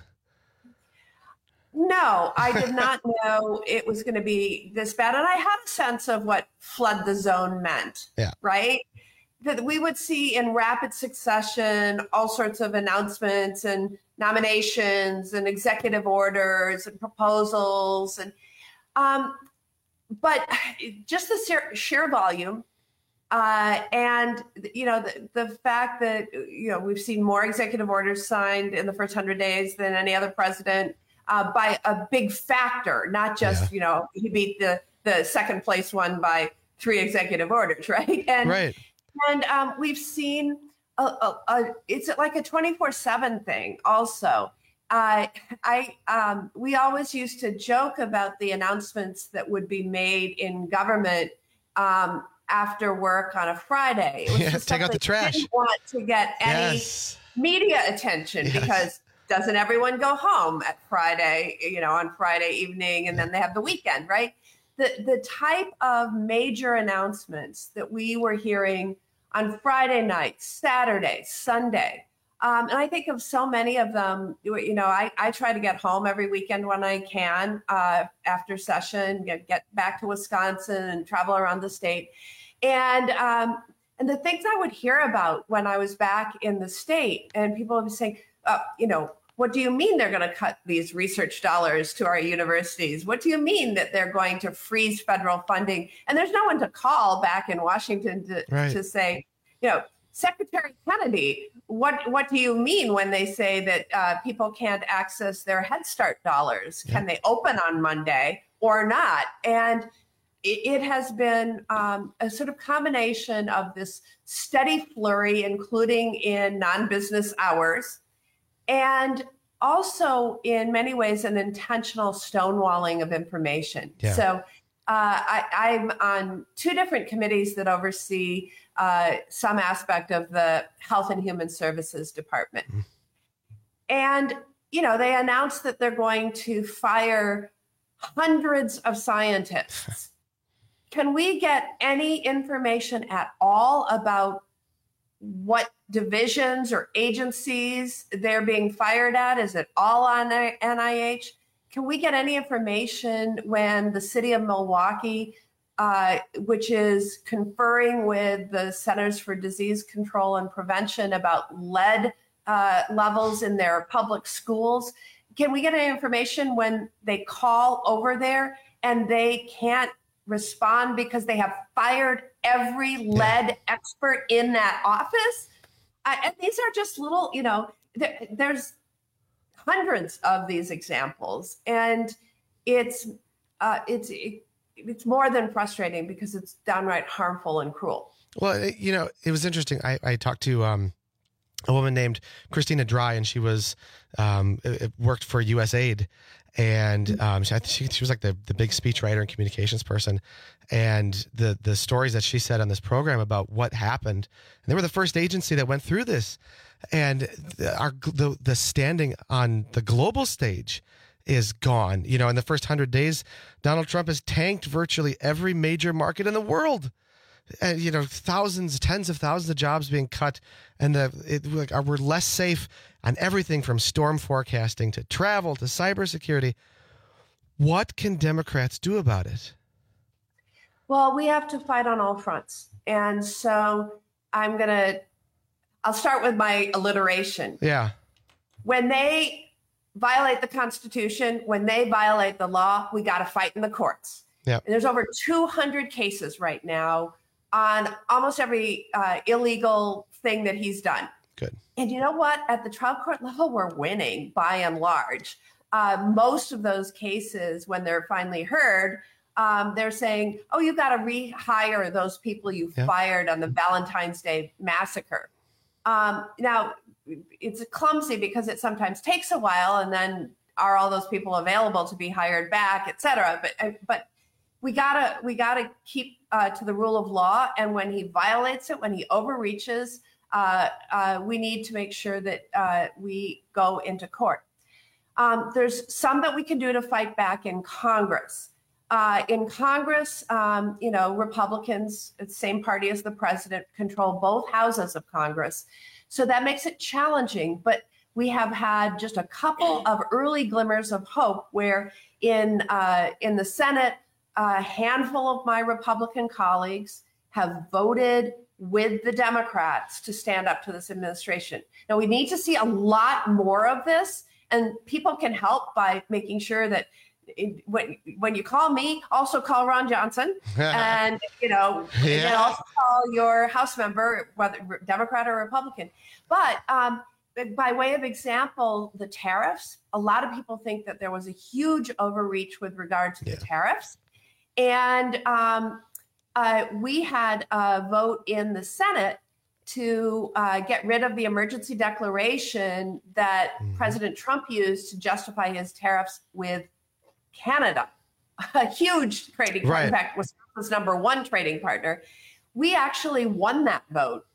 Speaker 6: No, I did not know it was going to be this bad. And I had a sense of what flood the zone meant,
Speaker 5: Yeah.
Speaker 6: right? That we would see in rapid succession all sorts of announcements and nominations and executive orders and proposals. And um, but just the sheer, sheer volume uh, and, you know, the, the fact that, you know, we've seen more executive orders signed in the first hundred days than any other president. Uh, by a big factor, not just,
Speaker 5: Yeah.
Speaker 6: you know, he beat the, the second place one by three executive orders, right? And,
Speaker 5: Right.
Speaker 6: and um, we've seen, a, a, a, it's like a twenty-four seven thing also. Uh, I um, we always used to joke about the announcements that would be made in government um, after work on a Friday. It was
Speaker 5: Yeah,
Speaker 6: the
Speaker 5: take
Speaker 6: stuff
Speaker 5: out the
Speaker 6: that
Speaker 5: trash.
Speaker 6: didn't want to get any
Speaker 5: Yes.
Speaker 6: media attention
Speaker 5: Yes.
Speaker 6: because doesn't everyone go home at Friday, you know, on Friday evening, and then they have the weekend, right? The the type of major announcements that we were hearing on Friday night, Saturday, Sunday. Um, and I think of so many of them, you know, I, I try to get home every weekend when I can uh, after session, get, get back to Wisconsin and travel around the state. And um, and the things I would hear about when I was back in the state, and people would be saying, uh, you know, what do you mean they're going to cut these research dollars to our universities? What do you mean that they're going to freeze federal funding? And there's no one to call back in Washington to,
Speaker 5: Right.
Speaker 6: to say, you know, Secretary Kennedy, what what do you mean when they say that uh, people can't access their Head Start dollars? Can they open on Monday or not? And it, it has been um, a sort of combination of this steady flurry, including in non-business hours, and also in many ways an intentional stonewalling of information.
Speaker 5: Yeah.
Speaker 6: So uh, I, I'm on two different committees that oversee uh, some aspect of the Health and Human Services Department.
Speaker 5: Mm-hmm.
Speaker 6: And, you know, they announced that they're going to fire hundreds of scientists. Can we get any information at all about what divisions or agencies they're being fired at? Is it all on N I H? Can we get any information when the city of Milwaukee, uh, which is conferring with the Centers for Disease Control and Prevention about lead uh, levels in their public schools, can we get any information when they call over there and they can't respond because they have fired every lead expert in that office? I, and these are just little, you know, there, there's hundreds of these examples, and it's uh, it's it, it's more than frustrating because it's downright harmful and cruel.
Speaker 5: Well, it, you know, it was interesting. I, I talked to um, a woman named Christina Dry, and she was um, it worked for U S A I D, and um, she, she she was like the the big speechwriter and communications person. And the the stories that she said on this program about what happened, and they were the first agency that went through this, and the, our the the standing on the global stage is gone. You know, in the first hundred days, Donald Trump has tanked virtually every major market in the world. And, you know, thousands, tens of thousands of jobs being cut, and the it, like, we're less safe on everything from storm forecasting to travel to cybersecurity. What can Democrats do about it?
Speaker 6: Well, we have to fight on all fronts. And so I'm going to, I'll start with my alliteration.
Speaker 5: Yeah.
Speaker 6: When they violate the Constitution, when they violate the law, we got to fight in the courts.
Speaker 5: Yeah.
Speaker 6: And there's over two hundred cases right now on almost every uh, illegal thing that he's done.
Speaker 5: Good.
Speaker 6: And you know what? At the trial court level, we're winning by and large. Uh, most of those cases, when they're finally heard, um, they're saying, oh, you got to rehire those people you
Speaker 5: Yeah.
Speaker 6: fired on the Valentine's Day massacre. Um, now, it's clumsy because it sometimes takes a while, and then are all those people available to be hired back, et cetera. But, but we gotta we gotta keep uh, to the rule of law, and when he violates it, when he overreaches, uh, uh, we need to make sure that uh, we go into court. Um, there's some that we can do to fight back in Congress. Uh, in Congress, um, you know, Republicans, the same party as the president, control both houses of Congress, so that makes it challenging. But we have had just a couple of early glimmers of hope, where in uh, in the Senate, a handful of my Republican colleagues have voted with the Democrats to stand up to this administration. Now, we need to see a lot more of this, and people can help by making sure that it, when, when you call me, also call Ron Johnson, and, you know,
Speaker 5: Yeah.
Speaker 6: and then also call your House member, whether Democrat or Republican. But um, by way of example, the tariffs, a lot of people think that there was a huge overreach with regard to the tariffs. And um, uh, we had a vote in the Senate to uh, get rid of the emergency declaration that mm-hmm. President Trump used to justify his tariffs with Canada, a huge trading partner.
Speaker 5: Right.
Speaker 6: In fact, Wisconsin's number one trading partner. We actually won that vote.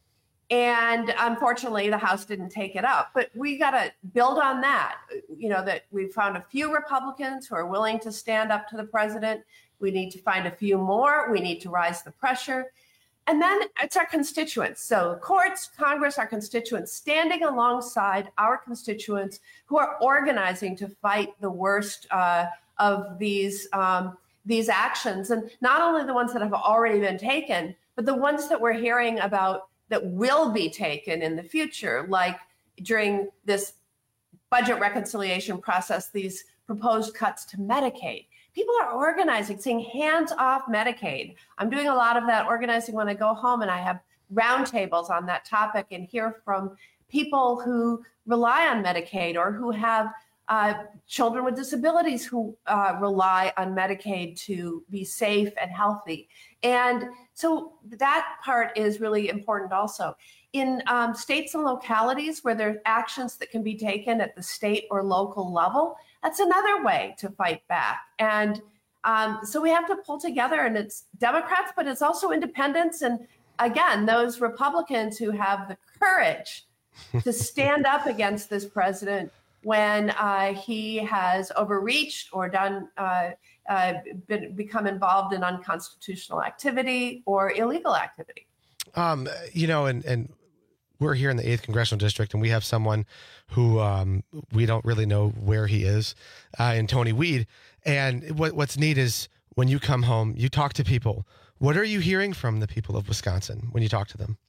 Speaker 6: And unfortunately, the House didn't take it up. But we got to build on that. You know, that we found a few Republicans who are willing to stand up to the president. We need to find a few more. We need to rise the pressure. And then it's our constituents. So courts, Congress, our constituents, standing alongside our constituents who are organizing to fight the worst uh, of these, um, these actions. And not only the ones that have already been taken, but the ones that we're hearing about that will be taken in the future, like during this budget reconciliation process, these proposed cuts to Medicaid. People are organizing, saying hands off Medicaid. I'm doing a lot of that organizing when I go home, and I have roundtables on that topic and hear from people who rely on Medicaid or who have uh, children with disabilities who uh, rely on Medicaid to be safe and healthy. And so that part is really important also. In um, states and localities where there are actions that can be taken at the state or local level, that's another way to fight back. And um, so we have to pull together, and it's Democrats, but it's also independents. And again, those Republicans who have the courage to stand up against this president when uh, he has overreached or done uh, uh, been, become involved in unconstitutional activity or illegal activity.
Speaker 5: Um, you know, and, and we're here in the eighth Congressional District, and we have someone who um, we don't really know where he is, uh, in Tony Weed. And what, what's neat is when you come home, you talk to people. What are you hearing from the people of Wisconsin when you talk to them?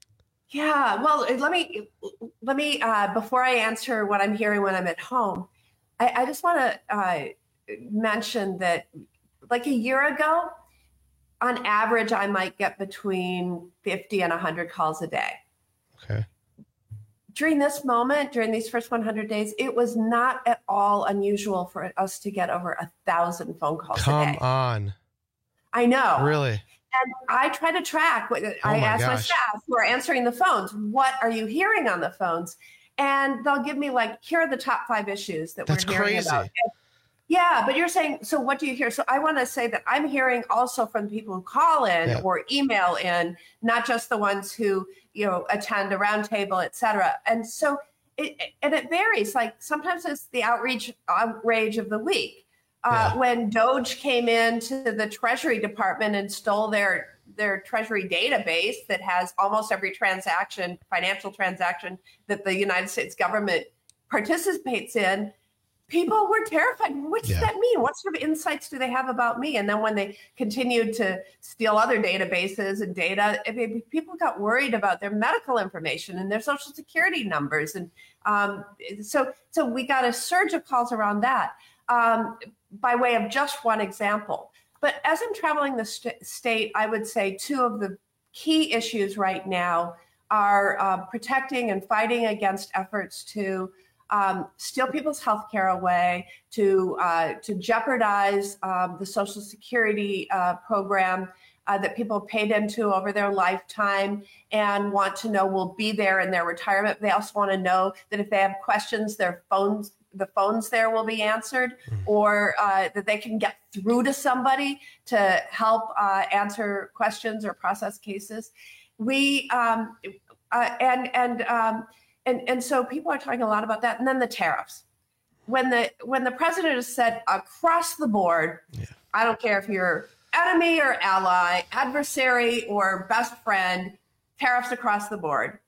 Speaker 6: Yeah, well, let me, let me uh, before I answer what I'm hearing when I'm at home, I, I just want to uh, mention that like a year ago, on average, I might get between fifty and one hundred calls a day.
Speaker 5: Okay.
Speaker 6: During this moment, during these first one hundred days, it was not at all unusual for us to get over a thousand phone calls
Speaker 5: Come
Speaker 6: a day.
Speaker 5: on.
Speaker 6: I know.
Speaker 5: Really?
Speaker 6: And I try to track. I
Speaker 5: Oh my
Speaker 6: ask my
Speaker 5: gosh.
Speaker 6: staff who are answering the phones, what are you hearing on the phones? And they'll give me like, here are the top five issues that
Speaker 5: That's
Speaker 6: we're hearing
Speaker 5: crazy.
Speaker 6: about. And- yeah, but you're saying, so what do you hear? So I want to say that I'm hearing also from people who call in
Speaker 5: Yeah.
Speaker 6: or email in, not just the ones who, you know, attend a roundtable, et cetera. And so, it, and it varies. Like sometimes it's the outreach outrage of the week. Uh, When Doge came into the Treasury Department and stole their their Treasury database that has almost every transaction, financial transaction that the United States government participates in, people were terrified. What does
Speaker 5: Yeah.
Speaker 6: that mean? What sort of insights do they have about me? And then when they continued to steal other databases and data, I mean, people got worried about their medical information and their social security numbers. And um, so, so we got a surge of calls around that um, by way of just one example. But as I'm traveling the st- state, I would say two of the key issues right now are uh, protecting and fighting against efforts to Um, steal people's health care away, to uh, to jeopardize um, the Social Security uh, program uh, that people paid into over their lifetime and want to know will be there in their retirement. They also want to know that if they have questions, their phones, the phones there will be answered, or uh, that they can get through to somebody to help uh, answer questions or process cases. We um, uh, and and um, And, and so people are talking a lot about that. And then the tariffs. When the when the president has said across the board, I don't care if you're enemy or ally, adversary or best friend, tariffs across the board.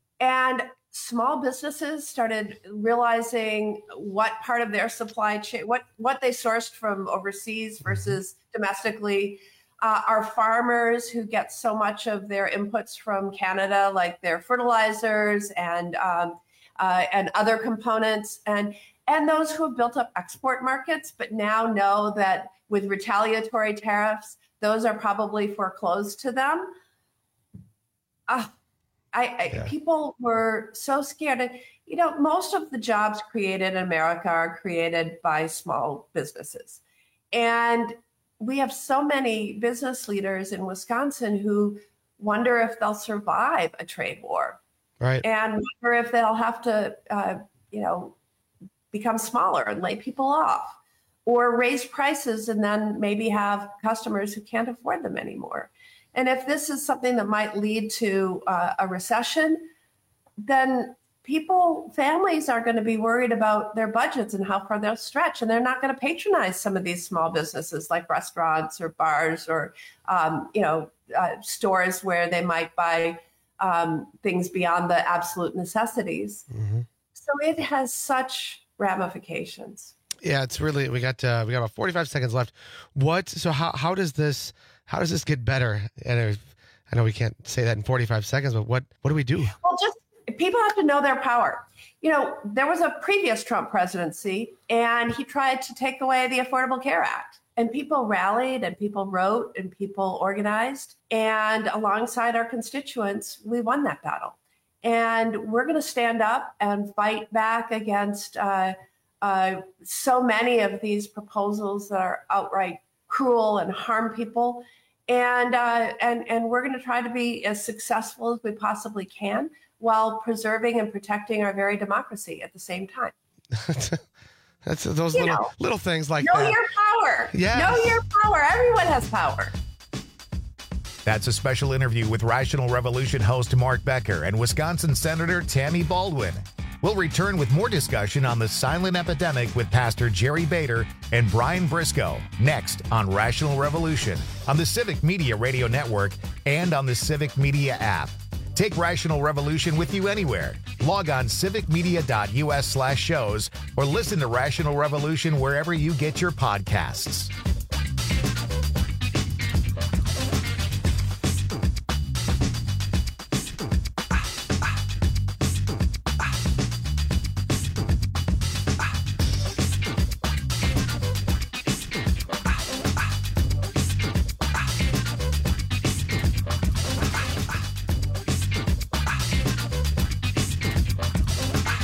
Speaker 6: And small businesses started realizing what part of their supply chain, what, what they sourced from overseas versus domestically. Uh, our farmers who get so much of their inputs from Canada, like their fertilizers and um, uh, and other components, and and those who have built up export markets, but now know that with retaliatory tariffs, those are probably foreclosed to them. Uh, I, I
Speaker 5: Yeah.
Speaker 6: people were so scared. And, you know, most of the jobs created in America are created by small businesses, and we have so many business leaders in Wisconsin who wonder if they'll survive a trade war,
Speaker 5: Right.
Speaker 6: and wonder if they'll have to, uh, you know, become smaller and lay people off, or raise prices and then maybe have customers who can't afford them anymore. And if this is something that might lead to uh, a recession, then people, families are going to be worried about their budgets and how far they'll stretch, and they're not going to patronize some of these small businesses like restaurants or bars or, um, you know, uh, stores where they might buy um, things beyond the absolute necessities.
Speaker 5: Mm-hmm.
Speaker 6: So it has such ramifications.
Speaker 5: Yeah, it's really we got uh, we got about forty-five seconds left. What? So how how does this how does this get better? And I, I know we can't say that in forty-five seconds, but what what do we do?
Speaker 6: Well, just people have to know their power. You know, there was a previous Trump presidency, and he tried to take away the Affordable Care Act. And people rallied, and people wrote, and people organized. And alongside our constituents, we won that battle. And we're going to stand up and fight back against uh, uh, so many of these proposals that are outright cruel and harm people. And uh, and and we're going to try to be as successful as we possibly can, while preserving and protecting our very democracy at the same time.
Speaker 5: That's those
Speaker 6: You
Speaker 5: little
Speaker 6: know,
Speaker 5: little things like
Speaker 6: know
Speaker 5: that.
Speaker 6: your power.
Speaker 5: Yes.
Speaker 6: Know your power. Everyone has power.
Speaker 1: That's a special interview with Rational Revolution host Mark Becker and Wisconsin Senator Tammy Baldwin. We'll return with more discussion on the silent epidemic with Pastor Jerry Bader and Brian Briscoe next on Rational Revolution on the Civic Media Radio Network and on the Civic Media app. Take Rational Revolution with you anywhere. Log on civicmedia.us slash shows or listen to Rational Revolution wherever you get your podcasts.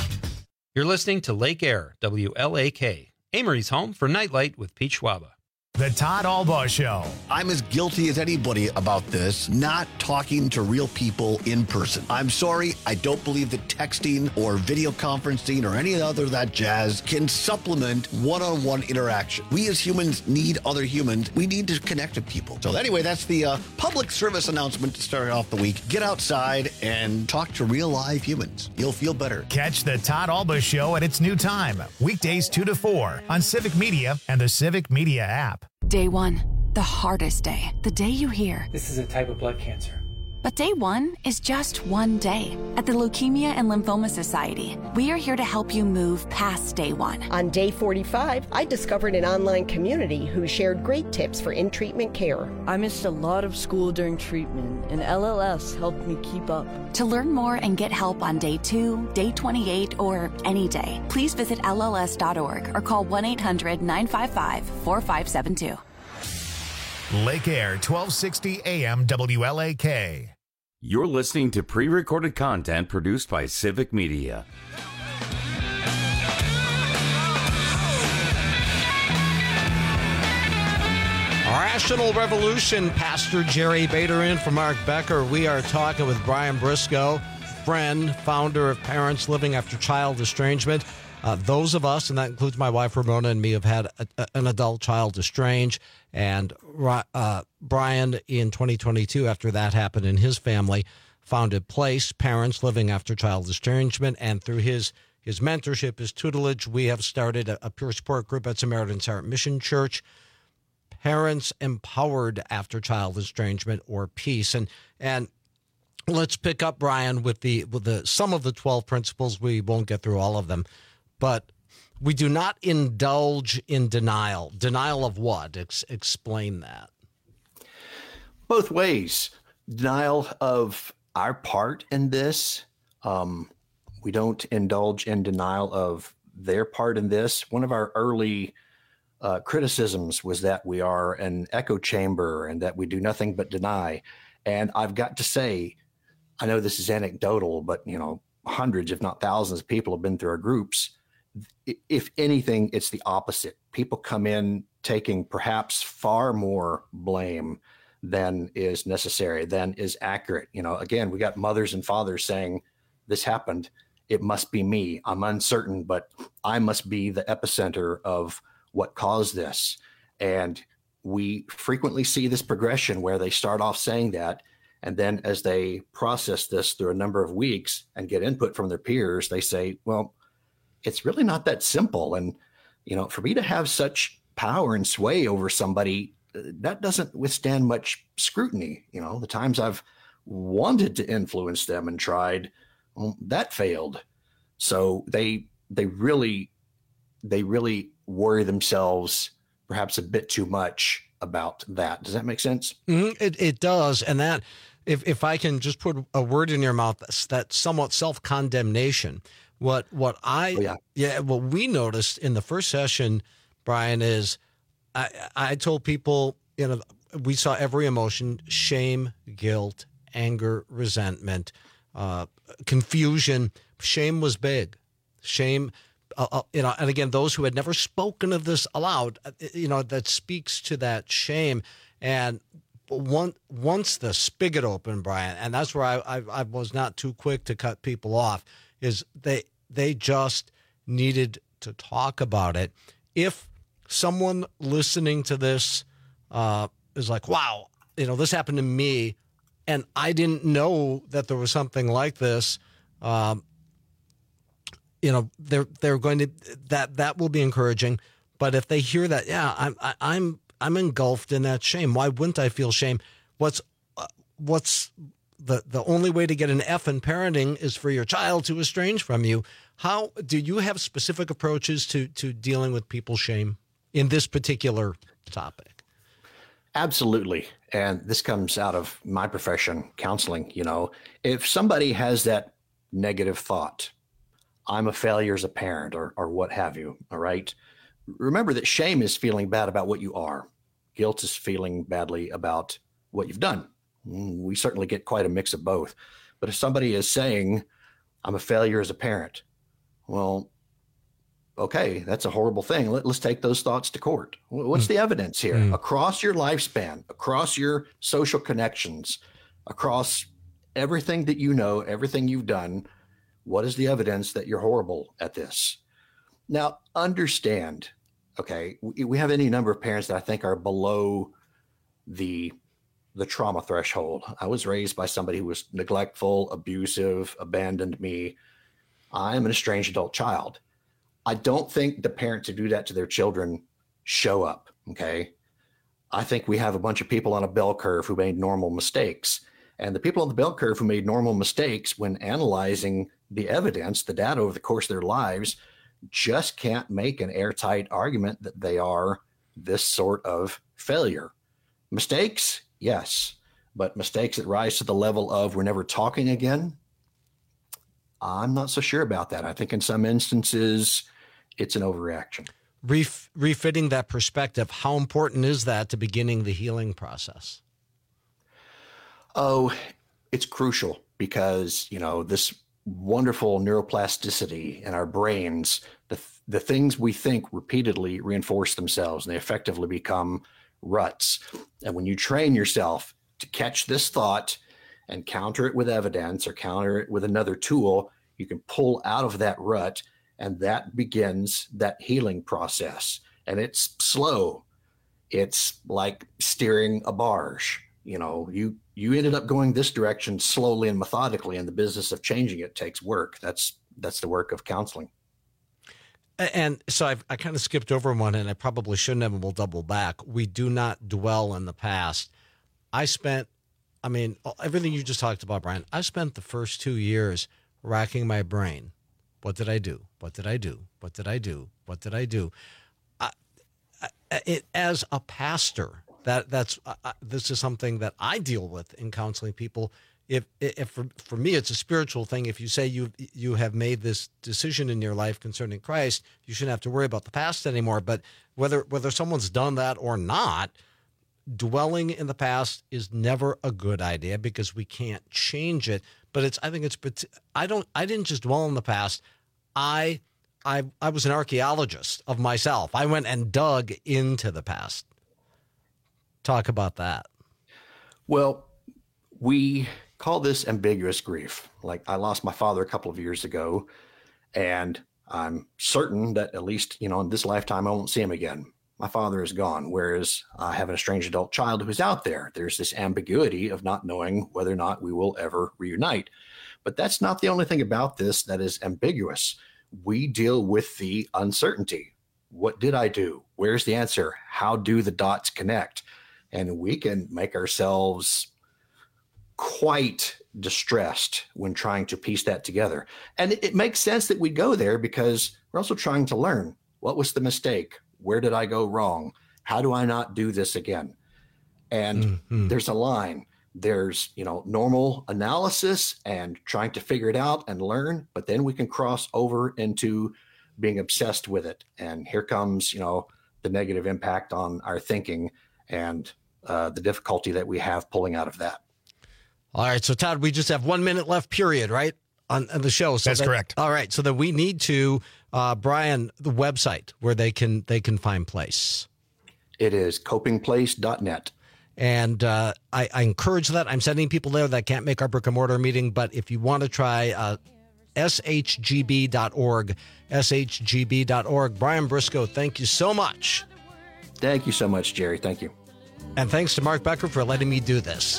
Speaker 15: You're listening to Lake Air, W L A K, Amory's home for Nightlight with Pete Schwaba.
Speaker 1: The Todd Albaugh Show.
Speaker 9: I'm as guilty as anybody about this, not talking to real people in person. I'm sorry, I don't believe that texting or video conferencing or any other of that jazz can supplement one-on-one interaction. We as humans need other humans. We need to connect with people. So anyway, that's the uh, public service announcement to start off the week. Get outside and talk to real live humans. You'll feel better.
Speaker 1: Catch the Todd Albaugh Show at its new time, weekdays two to four on Civic Media and the Civic Media app.
Speaker 7: Day one, the hardest day. The day you hear,
Speaker 8: this is a type of blood cancer.
Speaker 7: But day one is just one day. At the Leukemia and Lymphoma Society, we are here to help you move past day one.
Speaker 10: On day forty-five, I discovered an online community who shared great tips for in-treatment care.
Speaker 11: I missed a lot of school during treatment, and L L S helped me keep up.
Speaker 7: To learn more and get help on day two, day twenty-eight, or any day, please visit L L S dot org or call one eight hundred nine five five four five seven two.
Speaker 1: Lake Air, twelve sixty A M W L A K.
Speaker 16: You're listening to pre-recorded content produced by Civic Media.
Speaker 17: Rational Revolution, Pastor Jerry Bader in for Mark Becker. We are talking with Brian Briscoe, friend, founder of Parents Living After Child Estrangement. Uh, those of us, and that includes my wife Ramona and me, have had a, a, an adult child estranged. And uh, Brian, in twenty twenty-two, after that happened in his family, founded Place, Parents Living After Child Estrangement. And through his his mentorship, his tutelage, we have started a, a peer support group at Samaritan's Heart Mission Church, Parents Empowered After Child Estrangement, or PEACE. And and let's pick up, Brian, with the with the some of the twelve principles. We won't get through all of them, but we do not indulge in denial. Denial of what? Ex- explain that.
Speaker 18: Both ways. Denial of our part in this. Um, we don't indulge in denial of their part in this. One of our early uh, criticisms was that we are an echo chamber and that we do nothing but deny. And I've got to say, I know this is anecdotal, but, you know, hundreds, if not thousands of people have been through our groups. If anything, it's the opposite. People come in taking perhaps far more blame than is necessary, than is accurate. You know, again, we got mothers and fathers saying, this happened. It must be me. I'm uncertain, but I must be the epicenter of what caused this. And we frequently see this progression where they start off saying that. And then as they process this through a number of weeks and get input from their peers, they say, well, it's really not that simple. And, you know, for me to have such power and sway over somebody, that doesn't withstand much scrutiny. You know, the times I've wanted to influence them and tried, well, that failed. So they, they really, they really worry themselves perhaps a bit too much about that. Does that make sense?
Speaker 17: Mm-hmm. It, it does. And that, if, if I can just put a word in your mouth, that's, that's somewhat self-condemnation. What what I
Speaker 18: oh, yeah.
Speaker 17: yeah what we noticed in the first session, Brian, is I I told people, you know, we saw every emotion: shame, guilt, anger, resentment, uh, confusion. Shame was big. Shame, uh, uh, you know, and again, those who had never spoken of this aloud, you know, that speaks to that shame. And one, once the spigot opened, Brian, and that's where I, I I was not too quick to cut people off. Is they they just needed to talk about it. If someone listening to this uh, is like, wow, you know, this happened to me, and I didn't know that there was something like this, um, you know, they're they're going to that that will be encouraging. But if they hear that, yeah, I'm I, I'm I'm engulfed in that shame. Why wouldn't I feel shame? What's uh, what's The the only way to get an F in parenting is for your child to estrange from you. How do you have specific approaches to to dealing with people's shame in this particular topic?
Speaker 18: Absolutely. And this comes out of my profession, counseling. You know, if somebody has that negative thought, I'm a failure as a parent, or or what have you, all right? Remember that shame is feeling bad about what you are. Guilt is feeling badly about what you've done. We certainly get quite a mix of both. But if somebody is saying, I'm a failure as a parent, well, okay, that's a horrible thing. Let, let's take those thoughts to court. What's mm. the evidence here? Mm. Across your lifespan, across your social connections, across everything that you know, everything you've done, what is the evidence that you're horrible at this? Now, understand, okay, we, we have any number of parents that I think are below the the trauma threshold. I was raised by somebody who was neglectful, abusive, abandoned me. I am an estranged adult child. I don't think the parents who do that to their children show up, okay? I think we have a bunch of people on a bell curve who made normal mistakes. And the people on the bell curve who made normal mistakes when analyzing the evidence, the data over the course of their lives, just can't make an airtight argument that they are this sort of failure. Mistakes? Yes. But mistakes that rise to the level of we're never talking again? I'm not so sure about that. I think in some instances, it's an overreaction.
Speaker 17: Ref- refitting that perspective, how important is that to beginning the healing process?
Speaker 18: Oh, it's crucial because, you know, this wonderful neuroplasticity in our brains, the, the things we think repeatedly reinforce themselves and they effectively become ruts. And when you train yourself to catch this thought and counter it with evidence or counter it with another tool, you can pull out of that rut, and that begins that healing process. And it's slow. It's like steering a barge. You know, you you ended up going this direction slowly and methodically, and the business of changing it takes work. That's that's the work of counseling.
Speaker 17: And so I've, I kind of skipped over one, and I probably shouldn't have, and we'll double back. We do not dwell in the past. I spent, I mean, everything you just talked about, Brian, I spent the first two years racking my brain. What did I do? What did I do? What did I do? What did I do? I, I, it, as a pastor, that that's uh, this is something that I deal with in counseling people. If, if for, for me, it's a spiritual thing. If you say you you have made this decision in your life concerning Christ, you shouldn't have to worry about the past anymore. But whether whether someone's done that or not, dwelling in the past is never a good idea because we can't change it. But it's I think it's I don't I didn't just dwell in the past. I I I was an archaeologist of myself. I went and dug into the past. Talk about that.
Speaker 18: Well, we call this ambiguous grief. Like, I lost my father a couple of years ago, and I'm certain that at least, you know, in this lifetime, I won't see him again. My father is gone, whereas I have an estranged adult child who's out there. There's this ambiguity of not knowing whether or not we will ever reunite. But that's not the only thing about this that is ambiguous. We deal with the uncertainty. What did I do? Where's the answer? How do the dots connect? And we can make ourselves quite distressed when trying to piece that together. And it, it makes sense that we go there because we're also trying to learn. What was the mistake? Where did I go wrong? How do I not do this again? And mm-hmm. there's a line. There's, you know, normal analysis and trying to figure it out and learn, but then we can cross over into being obsessed with it. And here comes, you know, the negative impact on our thinking and uh, the difficulty that we have pulling out of that.
Speaker 17: All right. So, Todd, we just have one minute left, period, right, on, on the show. So
Speaker 1: That's
Speaker 17: that,
Speaker 1: correct.
Speaker 17: All right. So that we need to, uh, Brian, the website where they can they can find place.
Speaker 18: It is coping place dot net.
Speaker 17: And uh, I, I encourage that. I'm sending people there that can't make our brick and mortar meeting. But if you want to try uh, S H G B dot org, S H G B dot org. Brian Briscoe, thank you so much.
Speaker 18: Thank you so much, Jerry. Thank you.
Speaker 17: And thanks to Mark Becker for letting me do this.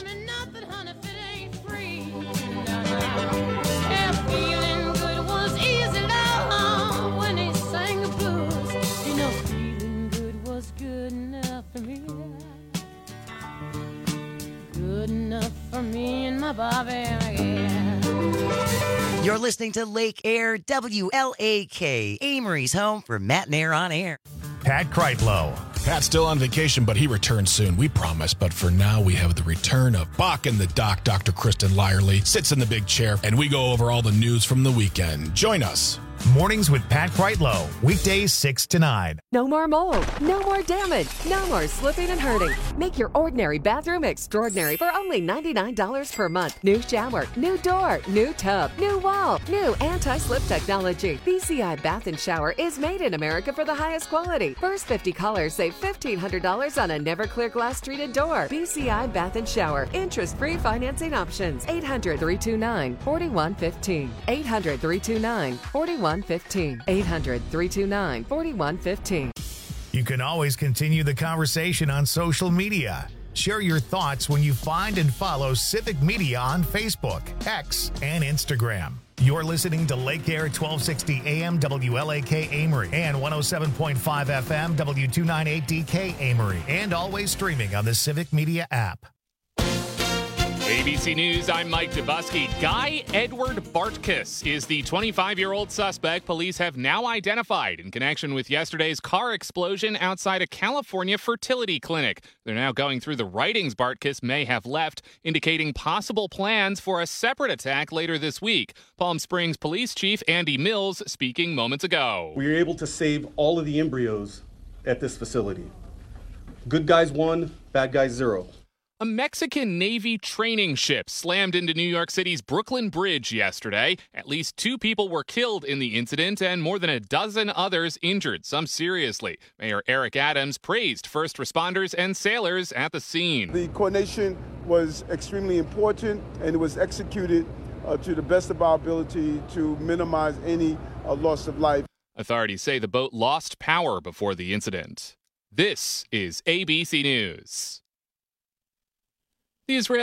Speaker 3: You're listening to Lake Air W L A K, Amory's home for Matt and Air on Air.
Speaker 1: Pat Kreitlow.
Speaker 4: Pat's still on vacation, but he returns soon, we promise. But for now, we have the return of Bach and the Doc. Doctor Kristen Lyerly sits in the big chair, and we go over all the news from the weekend. Join us
Speaker 1: Mornings with Pat Kreitlow, weekdays six to nine.
Speaker 2: No more mold, no more damage, no more slipping and hurting. Make your ordinary bathroom extraordinary for only ninety-nine dollars per month. New shower, new door, new tub, new wall, new anti-slip technology. B C I Bath and Shower is made in America for the highest quality. First fifty callers save fifteen hundred dollars on a never-clear glass treated door. B C I Bath and Shower. Interest-free financing options. eight hundred, three two nine, four one one five. eight hundred, three two nine, four one one five. eight hundred, three two nine, four one one five.
Speaker 1: You can always continue the conversation on social media. Share your thoughts when you find and follow Civic Media on Facebook, X, and Instagram. You're listening to Lake Air twelve sixty A M W L A K Amory and one oh seven point five F M W two ninety-eight D K Amory, and always streaming on the Civic Media app.
Speaker 8: A B C News, I'm Mike Dubusky. Guy Edward Bartkus is the twenty-five-year-old suspect police have now identified in connection with yesterday's car explosion outside a California fertility clinic. They're now going through the writings Bartkus may have left, indicating possible plans for a separate attack later this week. Palm Springs Police Chief Andy Mills speaking moments ago.
Speaker 12: We were able to save all of the embryos at this facility. Good guys one, bad guys zero.
Speaker 8: A Mexican Navy training ship slammed into New York City's Brooklyn Bridge yesterday. At least two people were killed in the incident and more than a dozen others injured, some seriously. Mayor Eric Adams praised first responders and sailors at the scene.
Speaker 14: The coordination was extremely important, and it was executed uh, to the best of our ability to minimize any uh, loss of life.
Speaker 8: Authorities say the boat lost power before the incident. This is A B C News. The Israeli